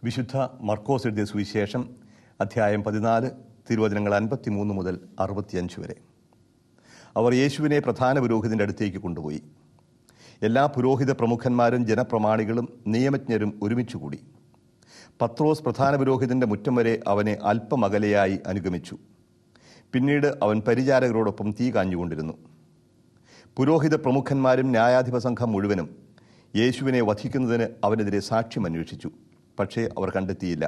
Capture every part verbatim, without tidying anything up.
വിശുദ്ധ മർക്കോസ് എഴുതിയ സുവിശേഷം അധ്യായം പതിനാല് തിരുവചനങ്ങൾ അൻപത്തി മൂന്ന് മുതൽ അറുപത്തിയഞ്ച് വരെ. അവർ യേശുവിനെ പ്രധാന പുരോഹിതൻ്റെ അടുത്തേക്ക് കൊണ്ടുപോയി. എല്ലാ പുരോഹിത പ്രമുഖന്മാരും ജനപ്രമാണികളും നിയമജ്ഞരും ഒരുമിച്ചുകൂടി. പത്രോസ് പ്രധാന പുരോഹിതൻ്റെ മുറ്റം വരെ അവനെ അല്പം അകലെയായി അനുഗമിച്ചു. പിന്നീട് അവൻ പരിചാരകരോടൊപ്പം തീ കാഞ്ഞുകൊണ്ടിരുന്നു. പുരോഹിത പ്രമുഖന്മാരും ന്യായാധിപ സംഘം മുഴുവനും യേശുവിനെ വധിക്കുന്നതിന് അവനെതിരെ സാക്ഷ്യം അന്വേഷിച്ചു. പക്ഷേ അവർ കണ്ടെത്തിയില്ല.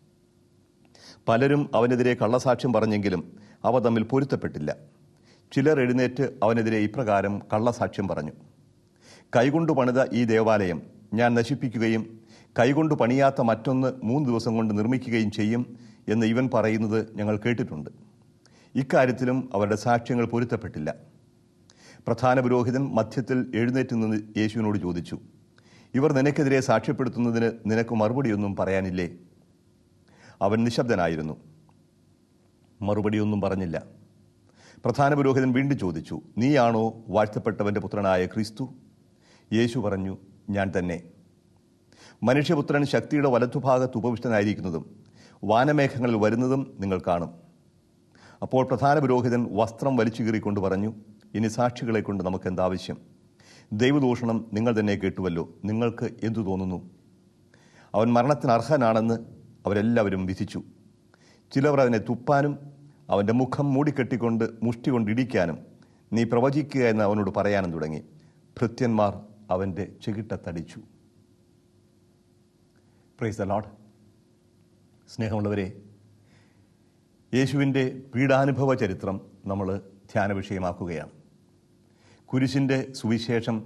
പലരും അവനെതിരെ കള്ളസാക്ഷ്യം പറഞ്ഞെങ്കിലും അവ തമ്മിൽ പൊരുത്തപ്പെട്ടില്ല. ചിലർ എഴുന്നേറ്റ് അവനെതിരെ ഇപ്രകാരം കള്ളസാക്ഷ്യം പറഞ്ഞു: കൈകൊണ്ടു പണിത ഈ ദേവാലയം ഞാൻ നശിപ്പിക്കുകയും കൈകൊണ്ടു പണിയാത്ത മറ്റൊന്ന് മൂന്ന് ദിവസം കൊണ്ട് നിർമ്മിക്കുകയും ചെയ്യും എന്ന് ഇവൻ പറയുന്നത് ഞങ്ങൾ കേട്ടിട്ടുണ്ട്. ഇക്കാര്യത്തിലും അവരുടെ സാക്ഷ്യങ്ങൾ പൊരുത്തപ്പെട്ടില്ല. പ്രധാന പുരോഹിതൻ മധ്യത്തിൽ എഴുന്നേറ്റ് നിന്ന് യേശുവിനോട് ചോദിച്ചു: ഇവർ നിനക്കെതിരെ സാക്ഷ്യപ്പെടുത്തുന്നതിന് നിനക്ക് മറുപടിയൊന്നും പറയാനില്ലേ? അവൻ നിശബ്ദനായിരുന്നു, മറുപടിയൊന്നും പറഞ്ഞില്ല. പ്രധാന പുരോഹിതൻ വീണ്ടും ചോദിച്ചു: നീയാണോ വാഴ്ത്തപ്പെട്ടവൻ്റെ പുത്രനായ ക്രിസ്തു? യേശു പറഞ്ഞു: ഞാൻ തന്നെ. മനുഷ്യപുത്രൻ ശക്തിയുടെ വലത്തുഭാഗത്ത് ഉപവിഷ്ടനായിരിക്കുന്നതും വാനമേഘങ്ങളിൽ വരുന്നതും നിങ്ങൾ കാണും. അപ്പോൾ പ്രധാന പുരോഹിതൻ വസ്ത്രം വലിച്ചു കീറിക്കൊണ്ട് പറഞ്ഞു: ഇനി സാക്ഷികളെ കൊണ്ട് നമുക്ക് എന്താവശ്യം? ദൈവദൂഷണം നിങ്ങൾ തന്നെ കേട്ടുവല്ലോ. നിങ്ങൾക്ക് എന്തു തോന്നുന്നു? അവൻ മരണത്തിന് അർഹനാണെന്ന് അവരെല്ലാവരും വിധിച്ചു. ചിലവർ അതിനെ തുപ്പാനും അവൻ്റെ മുഖം മൂടിക്കെട്ടിക്കൊണ്ട് മുഷ്ടി കൊണ്ട് ഇടിക്കാനും നീ പ്രവചിക്കുക എന്ന് അവനോട് പറയാനും തുടങ്ങി. ഭൃത്യന്മാർ അവൻ്റെ ചെകിട്ടത്തടിച്ചു. Praise the Lord. സ്നേഹമുള്ളവരെ, യേശുവിൻ്റെ പീഡാനുഭവ ചരിത്രം നമ്മൾ ധ്യാന വിഷയമാക്കുകയാണ്. കുരിശിൻ്റെ സുവിശേഷം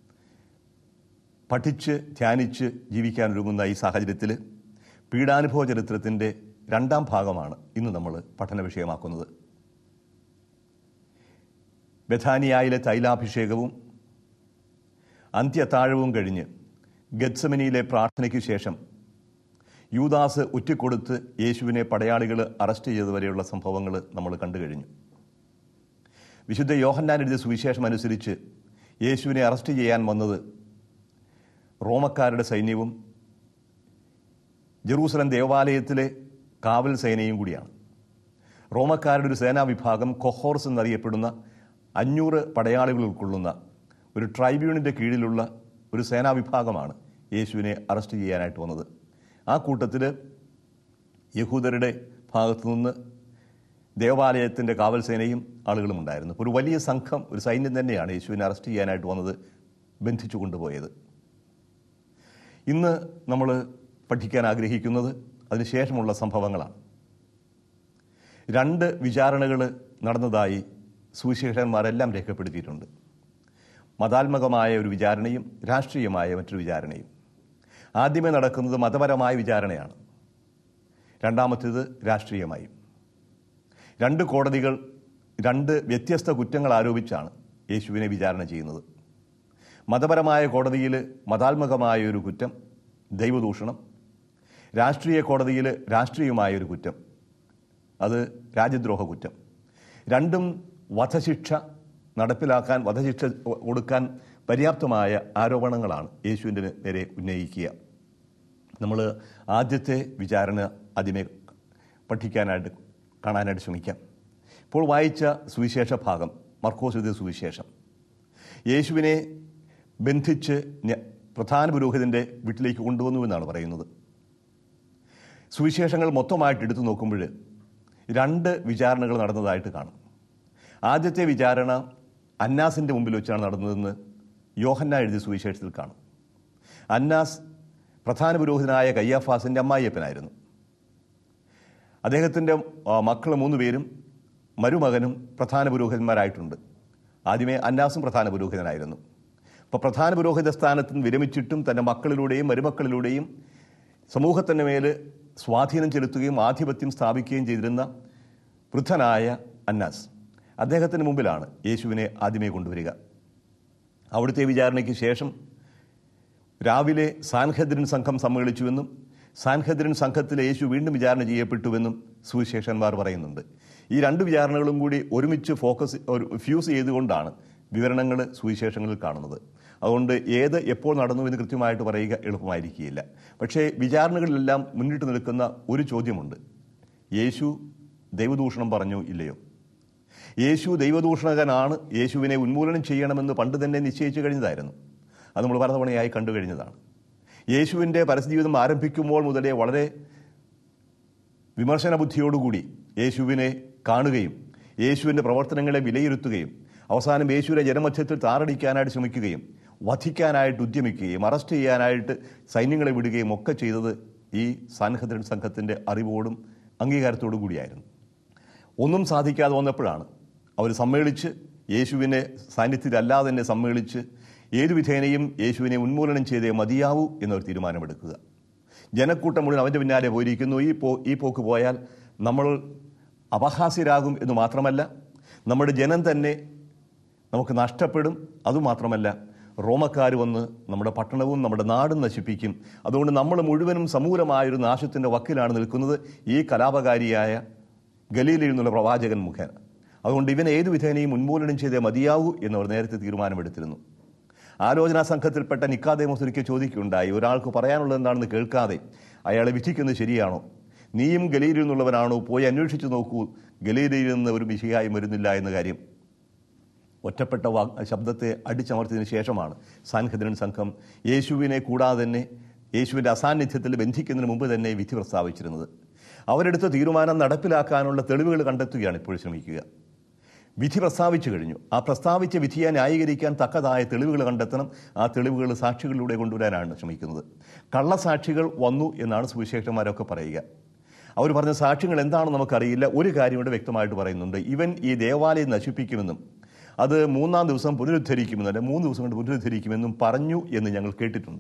പഠിച്ച് ധ്യാനിച്ച് ജീവിക്കാനൊരുങ്ങുന്ന ഈ സാഹചര്യത്തിൽ പീഡാനുഭവ ചരിത്രത്തിൻ്റെ രണ്ടാം ഭാഗമാണ് ഇന്ന് നമ്മൾ പഠന വിഷയമാക്കുന്നത്. ബഥാനിയായിലെ തൈലാഭിഷേകവും അന്ത്യത്താഴവും കഴിഞ്ഞ് ഗത്സമനിയിലെ പ്രാർത്ഥനയ്ക്ക് ശേഷം യൂദാസ് ഉറ്റിക്കൊടുത്ത് യേശുവിനെ പടയാളികൾ അറസ്റ്റ് ചെയ്തതുവരെയുള്ള സംഭവങ്ങൾ നമ്മൾ കണ്ടു കഴിഞ്ഞു. വിശുദ്ധ യോഹന്നാൻ എഴുതിയ സുവിശേഷം അനുസരിച്ച് യേശുവിനെ അറസ്റ്റ് ചെയ്യാൻ വന്നത് റോമക്കാരുടെ സൈന്യവും ജെറൂസലം ദേവാലയത്തിലെ കാവൽ സേനയും കൂടിയാണ്. റോമക്കാരുടെ ഒരു സേനാ വിഭാഗം കൊഹോർസ് എന്നറിയപ്പെടുന്ന അഞ്ഞൂറ് പടയാളികൾ ഉൾക്കൊള്ളുന്ന ഒരു ട്രൈബ്യൂണിൻ്റെ കീഴിലുള്ള ഒരു സേനാ വിഭാഗമാണ് യേശുവിനെ അറസ്റ്റ് ചെയ്യാനായിട്ട് വന്നത്. ആ കൂട്ടത്തിൽ യഹൂദരുടെ ഭാഗത്തു നിന്ന് ദേവാലയത്തിൻ്റെ കാവൽ സേനയും ആളുകളും ഉണ്ടായിരുന്നു. ഒരു വലിയ സംഘം, ഒരു സൈന്യം തന്നെയാണ് യേശുവിനെ അറസ്റ്റ് ചെയ്യാനായിട്ട് വന്നത്, ബന്ധിച്ചു കൊണ്ടുപോയത്. ഇന്ന് നമ്മൾ പഠിക്കാൻ ആഗ്രഹിക്കുന്നത് അതിനുശേഷമുള്ള സംഭവങ്ങളാണ്. രണ്ട് വിചാരണകൾ നടന്നതായി സുവിശേഷന്മാരെല്ലാം രേഖപ്പെടുത്തിയിട്ടുണ്ട്. മതാത്മകമായ ഒരു വിചാരണയും രാഷ്ട്രീയമായ മറ്റൊരു വിചാരണയും. ആദ്യമേ നടക്കുന്നത് മതപരമായ വിചാരണയാണ്, രണ്ടാമത്തേത് രാഷ്ട്രീയമായും. രണ്ട് കോടതികൾ രണ്ട് വ്യത്യസ്ത കുറ്റങ്ങൾ ആരോപിച്ചാണ് യേശുവിനെ വിചാരണ ചെയ്യുന്നത്. മതപരമായ കോടതിയിൽ മതാത്മകമായ ഒരു കുറ്റം, ദൈവദൂഷണം. രാഷ്ട്രീയ കോടതിയിൽ രാഷ്ട്രീയമായ ഒരു കുറ്റം, അത് രാജ്യദ്രോഹ കുറ്റം. രണ്ടും വധശിക്ഷ നടപ്പിലാക്കാൻ, വധശിക്ഷ കൊടുക്കാൻ പര്യാപ്തമായ ആരോപണങ്ങളാണ് യേശുവിൻ്റെ നേരെ ഉന്നയിക്കുക. നമ്മൾ ആദ്യത്തെ വിചാരണ ആദ്യമേ പഠിക്കാനായിട്ട് കാണാനായിട്ട് ശ്രമിക്കാം. ഇപ്പോൾ വായിച്ച സുവിശേഷ ഭാഗം മർക്കോസ് എഴുതിയ സുവിശേഷം യേശുവിനെ ബന്ധിച്ച് പ്രധാന പുരോഹിതൻ്റെ വീട്ടിലേക്ക് കൊണ്ടുവന്നു എന്നാണ് പറയുന്നത്. സുവിശേഷങ്ങൾ മൊത്തമായിട്ട് എടുത്തു നോക്കുമ്പോൾ രണ്ട് വിചാരണകൾ നടന്നതായിട്ട് കാണും. ആദ്യത്തെ വിചാരണ അന്നാസിൻ്റെ മുമ്പിൽ വെച്ചാണ് നടന്നതെന്ന് യോഹന്നാൻ എഴുതിയ സുവിശേഷത്തിൽ കാണും. അന്നാസ് പ്രധാന പുരോഹിതനായ കയ്യാഫാസിൻ്റെ അമ്മായിയപ്പനായിരുന്നു. അദ്ദേഹത്തിൻ്റെ മക്കൾ മൂന്ന് പേരും മരുമകനും പ്രധാന പുരോഹിതന്മാരായിട്ടുണ്ട്. ആദ്യമേ അന്നാസും പ്രധാന പുരോഹിതനായിരുന്നു. അപ്പോൾ പ്രധാന പുരോഹിത സ്ഥാനത്ത് നിന്ന് വിരമിച്ചിട്ടും തൻ്റെ മക്കളിലൂടെയും മരുമക്കളിലൂടെയും സമൂഹത്തിൻ്റെ മേൽ സ്വാധീനം ചെലുത്തുകയും ആധിപത്യം സ്ഥാപിക്കുകയും ചെയ്തിരുന്ന വൃദ്ധനായ അന്നാസ്, അദ്ദേഹത്തിന് മുമ്പിലാണ് യേശുവിനെ ആദ്യമേ കൊണ്ടുവരിക. അവിടുത്തെ വിചാരണയ്ക്ക് ശേഷം രാവിലെ സാൻഹെദ്രിൻ സംഘം സമ്മേളിച്ചുവെന്നും സാൻഹെദ്രിൻ സംഘത്തിലെ യേശു വീണ്ടും വിചാരണ ചെയ്യപ്പെട്ടുവെന്നും സുവിശേഷന്മാർ പറയുന്നുണ്ട്. ഈ രണ്ട് വിചാരണകളും കൂടി ഒരുമിച്ച് ഫോക്കസ് ഫ്യൂസ് ചെയ്തുകൊണ്ടാണ് വിവരണങ്ങൾ സുവിശേഷങ്ങളിൽ കാണുന്നത്. അതുകൊണ്ട് ഏത് എപ്പോൾ നടന്നു എന്ന് കൃത്യമായിട്ട് പറയുക എളുപ്പമായിരിക്കുകയില്ല. പക്ഷേ വിചാരണകളിലെല്ലാം മുന്നിട്ട് നിൽക്കുന്ന ഒരു ചോദ്യമുണ്ട്: യേശു ദൈവദൂഷണം പറഞ്ഞു ഇല്ലയോ? യേശു ദൈവദൂഷണകനാണ്, യേശുവിനെ ഉന്മൂലനം ചെയ്യണമെന്ന് പണ്ട് തന്നെ നിശ്ചയിച്ചു കഴിഞ്ഞതായിരുന്നു. അത് നമ്മൾ പലതവണയായി കണ്ടു കഴിഞ്ഞതാണ്. യേശുവിൻ്റെ പരസ്യജീവിതം ആരംഭിക്കുമ്പോൾ മുതലേ വളരെ വിമർശന ബുദ്ധിയോടുകൂടി യേശുവിനെ കാണുകയും യേശുവിൻ്റെ പ്രവർത്തനങ്ങളെ വിലയിരുത്തുകയും അവസാനം യേശുവിനെ ജനമധ്യത്തിൽ താറടിക്കാനായിട്ട് ശ്രമിക്കുകയും വധിക്കാനായിട്ട് ഉദ്യമിക്കുകയും അറസ്റ്റ് ചെയ്യാനായിട്ട് സൈന്യങ്ങളെ വിടുകയും ഒക്കെ ചെയ്തത് ഈ സാൻഹദ്രിൻ സംഘത്തിൻ്റെ അറിവോടും അംഗീകാരത്തോടു കൂടിയായിരുന്നു. ഒന്നും സാധിക്കാതെ വന്നപ്പോഴാണ് അവർ സമ്മേളിച്ച് യേശുവിനെ സാന്നിധ്യത്തിലല്ലാതെ തന്നെ സമ്മേളിച്ച് ഏതു വിധേനയും യേശുവിനെ ഉന്മൂലനം ചെയ്തേ മതിയാവൂ എന്നൊരു തീരുമാനമെടുക്കുക. ജനക്കൂട്ടം മുഴുവൻ അവൻ്റെ പിന്നാലെ പോയിരിക്കുന്നു. ഈ പോ ഈ പോക്ക് പോയാൽ നമ്മൾ അപഹാസ്യരാകും എന്ന് മാത്രമല്ല, നമ്മുടെ ജനം തന്നെ നമുക്ക് നഷ്ടപ്പെടും. അതുമാത്രമല്ല, റോമക്കാർ വന്ന് നമ്മുടെ പട്ടണവും നമ്മുടെ നാടും നശിപ്പിക്കും. അതുകൊണ്ട് നമ്മൾ മുഴുവനും സമൂലമായൊരു നാശത്തിൻ്റെ വക്കിലാണ് നിൽക്കുന്നത് ഈ കലാപകാരിയായ ഗലീലയിൽ നിന്നുള്ള പ്രവാചകൻ മുഖേന. അതുകൊണ്ട് ഇവൻ ഏതു വിധേനയും ഉന്മൂലനം ചെയ്തേ മതിയാവൂ എന്നവർ നേരത്തെ തീരുമാനമെടുത്തിരുന്നു. ആലോചനാ സംഘത്തിൽപ്പെട്ട നിക്കാദേമോസ് ഒരിക്കൽ ചോദിക്കുകയുണ്ടായി, ഒരാൾക്ക് പറയാനുള്ളത് എന്താണെന്ന് കേൾക്കാതെ അയാളെ വിധിക്കുന്നത് ശരിയാണോ? നീയും ഗലീലയിൽ നിന്നുള്ളവനാണോ? പോയി അന്വേഷിച്ചു നോക്കൂ, ഗലീലയിൽ നിന്ന് ഒരു മിശിഹായും വരുന്നില്ല എന്ന കാര്യം. ഒറ്റപ്പെട്ട വാ ശബ്ദത്തെ അടിച്ചമർത്തിയതിനു ശേഷമാണ് സാൻഹദ്രിൻ സംഘം യേശുവിനെ കൂടാതെ തന്നെ യേശുവിൻ്റെ അസാന്നിധ്യത്തിൽ ബന്ധിക്കുന്നതിന് മുമ്പ് തന്നെ വിധി പ്രസ്താവിച്ചിരുന്നത്. അവരെടുത്ത തീരുമാനം നടപ്പിലാക്കാനുള്ള തെളിവുകൾ കണ്ടെത്തുകയാണ് ഇപ്പോൾ ശ്രമിക്കുക. വിധി പ്രസ്താവിച്ചു കഴിഞ്ഞു. ആ പ്രസ്താവിച്ച വിധിയെ ന്യായീകരിക്കാൻ തക്കതായ തെളിവുകൾ കണ്ടെത്തണം. ആ തെളിവുകൾ സാക്ഷികളിലൂടെ കൊണ്ടുവരാനാണ് ശ്രമിക്കുന്നത്. കള്ളസാക്ഷികൾ വന്നു എന്നാണ് സുവിശേഷന്മാരൊക്കെ പറയുക. അവർ പറഞ്ഞ സാക്ഷ്യങ്ങൾ എന്താണെന്ന് നമുക്കറിയില്ല. ഒരു കാര്യം ഇവിടെ വ്യക്തമായിട്ട് പറയുന്നുണ്ട്: ഇവൻ ഈ ദേവാലയം നശിപ്പിക്കുമെന്നും അത് മൂന്നാം ദിവസം പുനരുദ്ധരിക്കുമെന്നും അല്ലെ മൂന്ന് ദിവസം കൊണ്ട് പുനരുദ്ധരിക്കുമെന്നും പറഞ്ഞു എന്ന് ഞങ്ങൾ കേട്ടിട്ടുണ്ട്.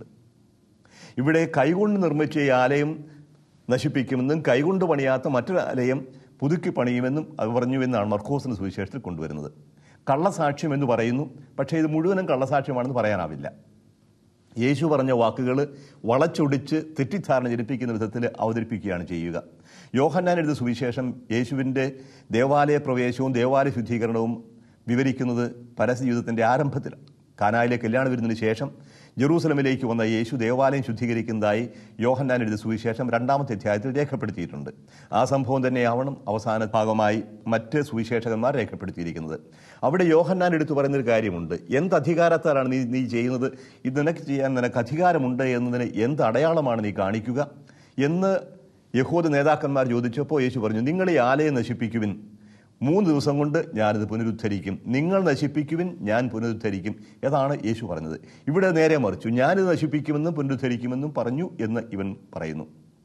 ഇവിടെ കൈകൊണ്ട് നിർമ്മിച്ച ഈ ആലയം നശിപ്പിക്കുമെന്നും കൈകൊണ്ട് പണിയാത്ത മറ്റൊരു ആലയം പുതുക്കി പണിയുമെന്നും അത് പറഞ്ഞു എന്നാണ് മർക്കോസിന്റെ സുവിശേഷത്തിൽ കൊണ്ടുവരുന്നത്. കള്ളസാക്ഷ്യം എന്ന് പറയുന്നു, പക്ഷേ ഇത് മുഴുവനും കള്ളസാക്ഷ്യമാണെന്ന് പറയാനാവില്ല. യേശു പറഞ്ഞ വാക്കുകൾ വളച്ചൊടിച്ച് തെറ്റിദ്ധാരണ ജനിപ്പിക്കുന്ന വിധത്തിൽ അവതരിപ്പിക്കുകയാണ് ചെയ്യുക. യോഹന്നാൻ എഴുതിയ സുവിശേഷം യേശുവിൻ്റെ ദേവാലയ പ്രവേശവും ദേവാലയ ശുദ്ധീകരണവും വിവരിക്കുന്നത് പരസ്യ ജീവിതത്തിൻ്റെ ആരംഭത്തിലാണ്. കാനായിലെ കല്യാണ വിരുന്നിന് ശേഷം ജെറൂസലമിലേക്ക് വന്ന യേശു ദേവാലയം ശുദ്ധീകരിക്കുന്നതായി യോഹന്നാൻ എഴുതിയ സുവിശേഷം രണ്ടാമത്തെ അധ്യായത്തിൽ രേഖപ്പെടുത്തിയിട്ടുണ്ട്. ആ സംഭവം തന്നെയാവണം അവസാന ഭാഗമായി മറ്റ് സുവിശേഷകന്മാർ രേഖപ്പെടുത്തിയിരിക്കുന്നത്. അവിടെ യോഹന്നാൻ എടുത്തു പറയുന്നൊരു കാര്യമുണ്ട്: എന്ത് അധികാരത്താലാണ് നീ നീ ചെയ്യുന്നത്? ഇത് നിനക്ക് ചെയ്യാൻ നിനക്ക് അധികാരമുണ്ട് എന്നതിന് എന്ത് അടയാളമാണ് നീ കാണിക്കുക എന്ന് യഹൂദ നേതാക്കന്മാർ ചോദിച്ചപ്പോൾ യേശു പറഞ്ഞു, നിങ്ങൾ ഈ ആലയം നശിപ്പിക്കുവിൻ, മൂന്ന് ദിവസം കൊണ്ട് ഞാനിത് പുനരുദ്ധരിക്കും. നിങ്ങൾ നശിപ്പിക്കുവിൻ, ഞാൻ പുനരുദ്ധരിക്കും. ഏതാണ് യേശു പറഞ്ഞത്? ഇവിടെ നേരെ മറിച്ചു, ഞാനിത് നശിപ്പിക്കുമെന്നും പുനരുദ്ധരിക്കുമെന്നും പറഞ്ഞു എന്ന് ഇവൻ പറയുന്നു.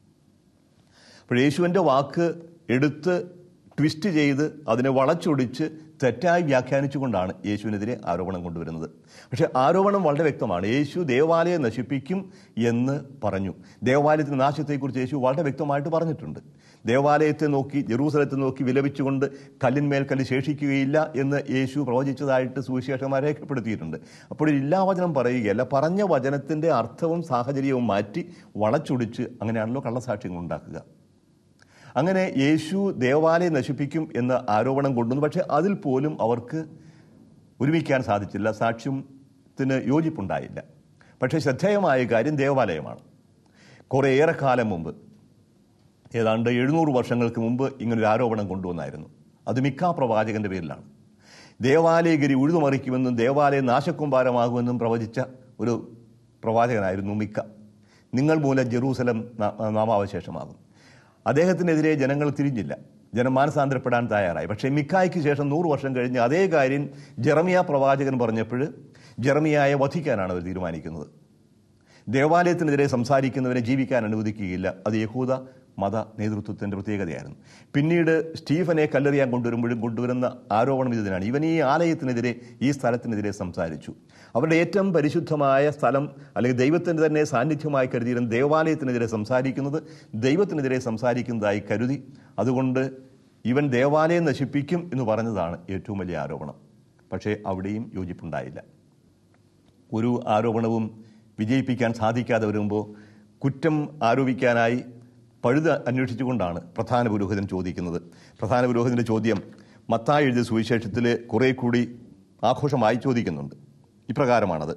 അപ്പോൾ യേശുവിൻ്റെ വാക്ക് എടുത്ത് ട്വിസ്റ്റ് ചെയ്ത് അതിനെ വളച്ചൊടിച്ച് തെറ്റായി വ്യാഖ്യാനിച്ചുകൊണ്ടാണ് യേശുവിനെതിരെ ആരോപണം കൊണ്ടുവരുന്നത്. പക്ഷേ ആരോപണം വളരെ വ്യക്തമാണ്. യേശു ദേവാലയം നശിപ്പിക്കും എന്ന് പറഞ്ഞു. ദേവാലയത്തിൻ്റെ നാശത്തെക്കുറിച്ച് യേശു വളരെ വ്യക്തമായിട്ട് പറഞ്ഞിട്ടുണ്ട്. ദേവാലയത്തെ നോക്കി, ജെറൂസലത്തെ നോക്കി വിലപിച്ചുകൊണ്ട് കല്ലിന്മേൽ കല്ല് ശേഷിക്കുകയില്ല എന്ന് യേശു പ്രവചിച്ചതായിട്ട് സുവിശേഷന്മാർ രേഖപ്പെടുത്തിയിട്ടുണ്ട്. അപ്പോൾ ഇല്ലാവചനം പറയുകയല്ല, പറഞ്ഞ വചനത്തിൻ്റെ അർത്ഥവും സാഹചര്യവും മാറ്റി വളച്ചൊടിച്ച് അങ്ങനെയാണല്ലോ കള്ളസാക്ഷ്യങ്ങൾ ഉണ്ടാക്കുക. അങ്ങനെ യേശു ദേവാലയം നശിപ്പിക്കും എന്ന ആരോപണം കൊണ്ടുവന്നു. പക്ഷേ അതിൽ പോലും അവർക്ക് ഒരുമിക്കാൻ സാധിച്ചില്ല, സാക്ഷ്യത്തിന് യോജിപ്പുണ്ടായില്ല. പക്ഷേ ശ്രദ്ധേയമായ കാര്യം ദേവാലയമാണ്. കുറേയേറെ കാലം മുമ്പ്, ഏതാണ്ട് എഴുന്നൂറ് വർഷങ്ങൾക്ക് മുമ്പ് ഇങ്ങനൊരു ആരോപണം കൊണ്ടുവന്നായിരുന്നു. അത് മിക്ക പ്രവാചകന്റെ പേരിലാണ്. ദേവാലയഗിരി ഉഴുതുമറിക്കുമെന്നും ദേവാലയം നാശക്കുമ്പാരമാകുമെന്നും പ്രവചിച്ച ഒരു പ്രവാചകനായിരുന്നു മിക്ക. നിങ്ങൾ മൂലം ജെറൂസലം നാമാവശേഷമാകും. അദ്ദേഹത്തിനെതിരെ ജനങ്ങൾ തിരിഞ്ഞില്ല, ജനം മാനസാന്തരപ്പെടാൻ തയ്യാറായി. പക്ഷേ മിക്കായ്ക്ക് ശേഷം നൂറ് വർഷം കഴിഞ്ഞ് അതേ കാര്യം ജെറമിയ പ്രവാചകൻ പറഞ്ഞപ്പോൾ ജെറമിയായെ വധിക്കാനാണ് അവർ തീരുമാനിക്കുന്നത്. ദേവാലയത്തിനെതിരെ സംസാരിക്കുന്നവരെ ജീവിക്കാൻ അനുവദിക്കുകയില്ല. അത് യഹൂദ മത നേതൃത്വത്തിൻ്റെ പ്രത്യേകതയായിരുന്നു. പിന്നീട് സ്റ്റീഫനെ കല്ലെറിയാൻ കൊണ്ടുവരുമ്പോഴും കൊണ്ടുവരുന്ന ആരോപണം ഇതിനാണ്: ഇവൻ ഈ ആലയത്തിനെതിരെ, ഈ സ്ഥലത്തിനെതിരെ സംസാരിച്ചു. അവരുടെ ഏറ്റവും പരിശുദ്ധമായ സ്ഥലം അല്ലെങ്കിൽ ദൈവത്തിൻ്റെ തന്നെ സാന്നിധ്യമായി കരുതിയിരുന്ന ദേവാലയത്തിനെതിരെ സംസാരിക്കുന്നത് ദൈവത്തിനെതിരെ സംസാരിക്കുന്നതായി കരുതി. അതുകൊണ്ട് ഇവൻ ദേവാലയം നശിപ്പിക്കും എന്ന് പറഞ്ഞതാണ് ഏറ്റവും വലിയ ആരോപണം. പക്ഷേ അവിടെയും യോജിപ്പുണ്ടായില്ല. ഒരു ആരോപണവും വിജയിപ്പിക്കാൻ സാധിക്കാതെ വരുമ്പോൾ കുറ്റം ആരോപിക്കാനായി പഴുത് അന്വേഷിച്ചുകൊണ്ടാണ് പ്രധാന പുരോഹിതൻ ചോദിക്കുന്നത്. പ്രധാന പുരോഹിതൻ്റെ ചോദ്യം മത്തായി എഴുതിയ സുവിശേഷത്തിൽ കുറേ കൂടി ആഘോഷമായി ചോദിക്കുന്നുണ്ട്. ഇപ്രകാരമാണത്: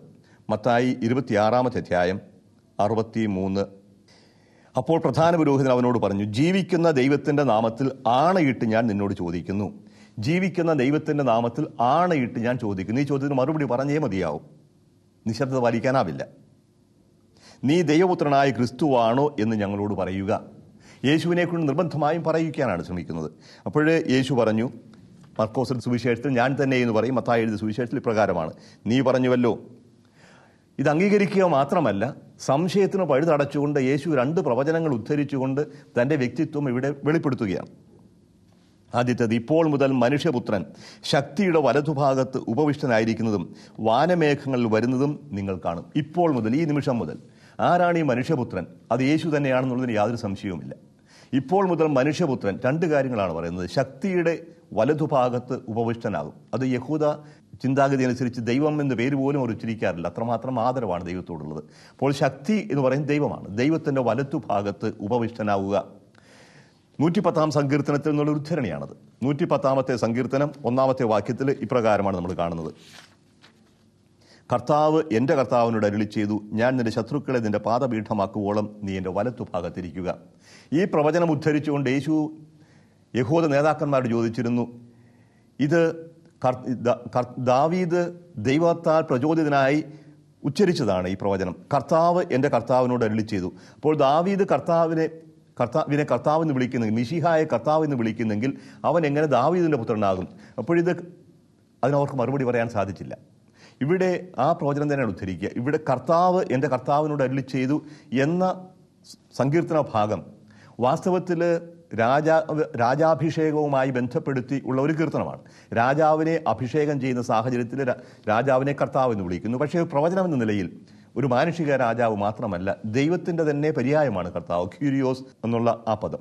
മത്തായി ഇരുപത്തിയാറാമത്തെ അധ്യായം അറുപത്തി മൂന്ന്. അപ്പോൾ പ്രധാന പുരോഹിതൻ അവനോട് പറഞ്ഞു, ജീവിക്കുന്ന ദൈവത്തിൻ്റെ നാമത്തിൽ ആണയിട്ട് ഞാൻ നിന്നോട് ചോദിക്കുന്നു. ജീവിക്കുന്ന ദൈവത്തിൻ്റെ നാമത്തിൽ ആണയിട്ട് ഞാൻ ചോദിക്കുന്നു. ഈ ചോദ്യത്തിന് മറുപടി പറഞ്ഞേ മതിയാവും. നിശബ്ദത പാലിക്കാനാവില്ല. നീ ദൈവപുത്രനായ ക്രിസ്തുവാണോ എന്ന് ഞങ്ങളോട് പറയുക. യേശുവിനെ കൊണ്ട് നിർബന്ധമായും പറയിക്കാനാണ് ശ്രമിക്കുന്നത്. അപ്പോഴേ യേശു പറഞ്ഞു, മർക്കോസിന്റെ സുവിശേഷത്തിൽ ഞാൻ തന്നെ എന്ന് പറയും, മത്തായി എഴുതിയ സുവിശേഷത്തിൽ ഇപ്രകാരമാണ്, നീ പറഞ്ഞുവല്ലോ. ഇത് അംഗീകരിക്കുക മാത്രമല്ല, സംശയത്തിന് പഴുതടച്ചുകൊണ്ട് യേശു രണ്ട് പ്രവചനങ്ങൾ ഉദ്ധരിച്ചുകൊണ്ട് തൻ്റെ വ്യക്തിത്വം ഇവിടെ വെളിപ്പെടുത്തുകയാണ്. ആദ്യത്തേത്, ഇപ്പോൾ മുതൽ മനുഷ്യപുത്രൻ ശക്തിയുടെ വലതുഭാഗത്ത് ഉപവിഷ്ടനായിരിക്കുന്നതും വാനമേഘങ്ങളിൽ വരുന്നതും നിങ്ങൾ കാണും. ഇപ്പോൾ മുതൽ, ഈ നിമിഷം മുതൽ. ആരാണ് ഈ മനുഷ്യപുത്രൻ? അത് യേശു തന്നെയാണെന്നുള്ളതിന് യാതൊരു സംശയവുമില്ല. ഇപ്പോൾ മുതൽ മനുഷ്യപുത്രൻ രണ്ട് കാര്യങ്ങളാണ് പറയുന്നത്. ശക്തിയുടെ വലതുഭാഗത്ത് ഉപവിഷ്ടനാകും. അത് യഹൂദ ചിന്താഗതി അനുസരിച്ച് ദൈവം എന്ന പേര് പോലും അവർ ഉച്ചരിക്കാറില്ല. അത്രമാത്രം ആദരവാണ് ദൈവത്തോടുള്ളത്. അപ്പോൾ ശക്തി എന്ന് പറയുന്നത് ദൈവമാണ്. ദൈവത്തിൻ്റെ വലത്തുഭാഗത്ത് ഉപവിഷ്ടനാവുക. നൂറ്റി പത്താം സങ്കീർത്തനത്തിൽ നിന്നുള്ള ഒരു ഉദ്ധരണിയാണത്. നൂറ്റി പത്താമത്തെ സങ്കീർത്തനം ഒന്നാമത്തെ വാക്യത്തിൽ ഇപ്രകാരമാണ് നമ്മൾ കാണുന്നത്. കർത്താവ് എൻ്റെ കർത്താവിനോട് അരുളി ചെയ്തു, ഞാൻ നിന്റെ ശത്രുക്കളെ നിന്റെ പാദപീഠമാക്കുവോളം നീ എൻ്റെ വലത്തുഭാഗത്തിരിക്കുക. ഈ പ്രവചനം ഉദ്ധരിച്ചുകൊണ്ട് യേശു യഹൂദ നേതാക്കന്മാരോട് ചോദിച്ചിരുന്നു, ഇത് ദാവീദ് ദൈവത്താൽ പ്രചോദിതനായി ഉച്ചരിച്ചതാണ് ഈ പ്രവചനം. കർത്താവ് എൻ്റെ കർത്താവിനോട് അരുളി ചെയ്തു. അപ്പോൾ ദാവീദ് കർത്താവിനെ കർത്താവിനെ കർത്താവെന്ന് വിളിക്കുന്നെങ്കിൽ, മിശിഹായെ കർത്താവെന്ന് വിളിക്കുന്നെങ്കിൽ അവൻ എങ്ങനെ ദാവീദിൻ്റെ പുത്രനാകും? അപ്പോഴിത് അതിനവർക്ക് മറുപടി പറയാൻ സാധിച്ചില്ല. ഇവിടെ ആ പ്രവചനം തന്നെയാണ് ഉദ്ധരിക്കുക. ഇവിടെ കർത്താവ് എൻ്റെ കർത്താവിനോട് അരുളി ചെയ്തു എന്ന സങ്കീർത്തന ഭാഗം വാസ്തവത്തിൽ രാജാ രാജാഭിഷേകവുമായി ബന്ധപ്പെടുത്തി ഉള്ള ഒരു കീർത്തനമാണ്. രാജാവിനെ അഭിഷേകം ചെയ്യുന്ന സാഹചര്യത്തിൽ രാജാവിനെ കർത്താവ് എന്ന് വിളിക്കുന്നു. പക്ഷേ പ്രവചനം എന്ന നിലയിൽ ഒരു മാനുഷിക രാജാവ് മാത്രമല്ല, ദൈവത്തിൻ്റെ തന്നെ പര്യായമാണ് കർത്താവ്. ക്യൂരിയോസ് എന്നുള്ള ആ പദം,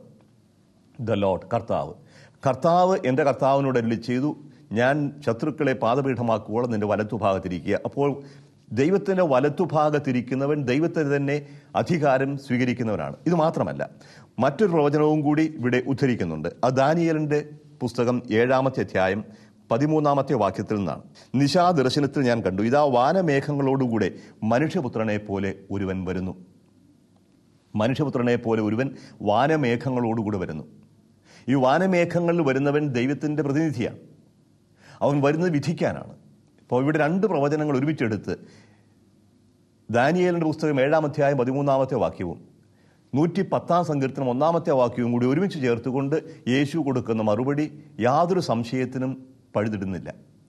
ദ ലോർഡ്, കർത്താവ്. കർത്താവ് എൻ്റെ കർത്താവിനോട് അരുളി ചെയ്തു, ഞാൻ ശത്രുക്കളെ പാദപീഠമാക്കുവോളം നിന്റെ വലത്തുഭാഗത്തിരിക്കുക. അപ്പോൾ ദൈവത്തിൻ്റെ വലത്തുഭാഗത്തിരിക്കുന്നവൻ ദൈവത്തിന് തന്നെ അധികാരം സ്വീകരിക്കുന്നവനാണ്. ഇത് മാത്രമല്ല, മറ്റൊരു പ്രവചനവും കൂടി ഇവിടെ ഉദ്ധരിക്കുന്നുണ്ട്. അത് ദാനിയേലിൻ്റെ പുസ്തകം ഏഴാമത്തെ അധ്യായം പതിമൂന്നാമത്തെ വാക്യത്തിൽ നിന്നാണ്. നിശാദർശനത്തിൽ ഞാൻ കണ്ടു, ഇതാ വാനമേഘങ്ങളോടുകൂടെ മനുഷ്യപുത്രനെ പോലെ ഒരുവൻ വരുന്നു. മനുഷ്യപുത്രനെ പോലെ ഒരുവൻ വാനമേഘങ്ങളോടുകൂടെ വരുന്നു. ഈ വാനമേഘങ്ങളിൽ വരുന്നവൻ ദൈവത്തിൻ്റെ പ്രതിനിധിയാണ്. അവൻ വരുന്നത് വിധിക്കാനാണ്. അപ്പോൾ ഇവിടെ രണ്ട് പ്രവചനങ്ങൾ ഒരുമിച്ചെടുത്ത് ദാനിയേലിൻ്റെ പുസ്തകം ഏഴാം അധ്യായം പതിമൂന്നാമത്തെ വാക്യവും നൂറ്റി പത്താം സങ്കീർത്തനം ഒന്നാമത്തെ വാക്യവും കൂടി ഒരുമിച്ച് ചേർത്തുകൊണ്ട് യേശു കൊടുക്കുന്ന മറുപടി യാതൊരു സംശയത്തിനും പഴുതിടുന്നില്ല.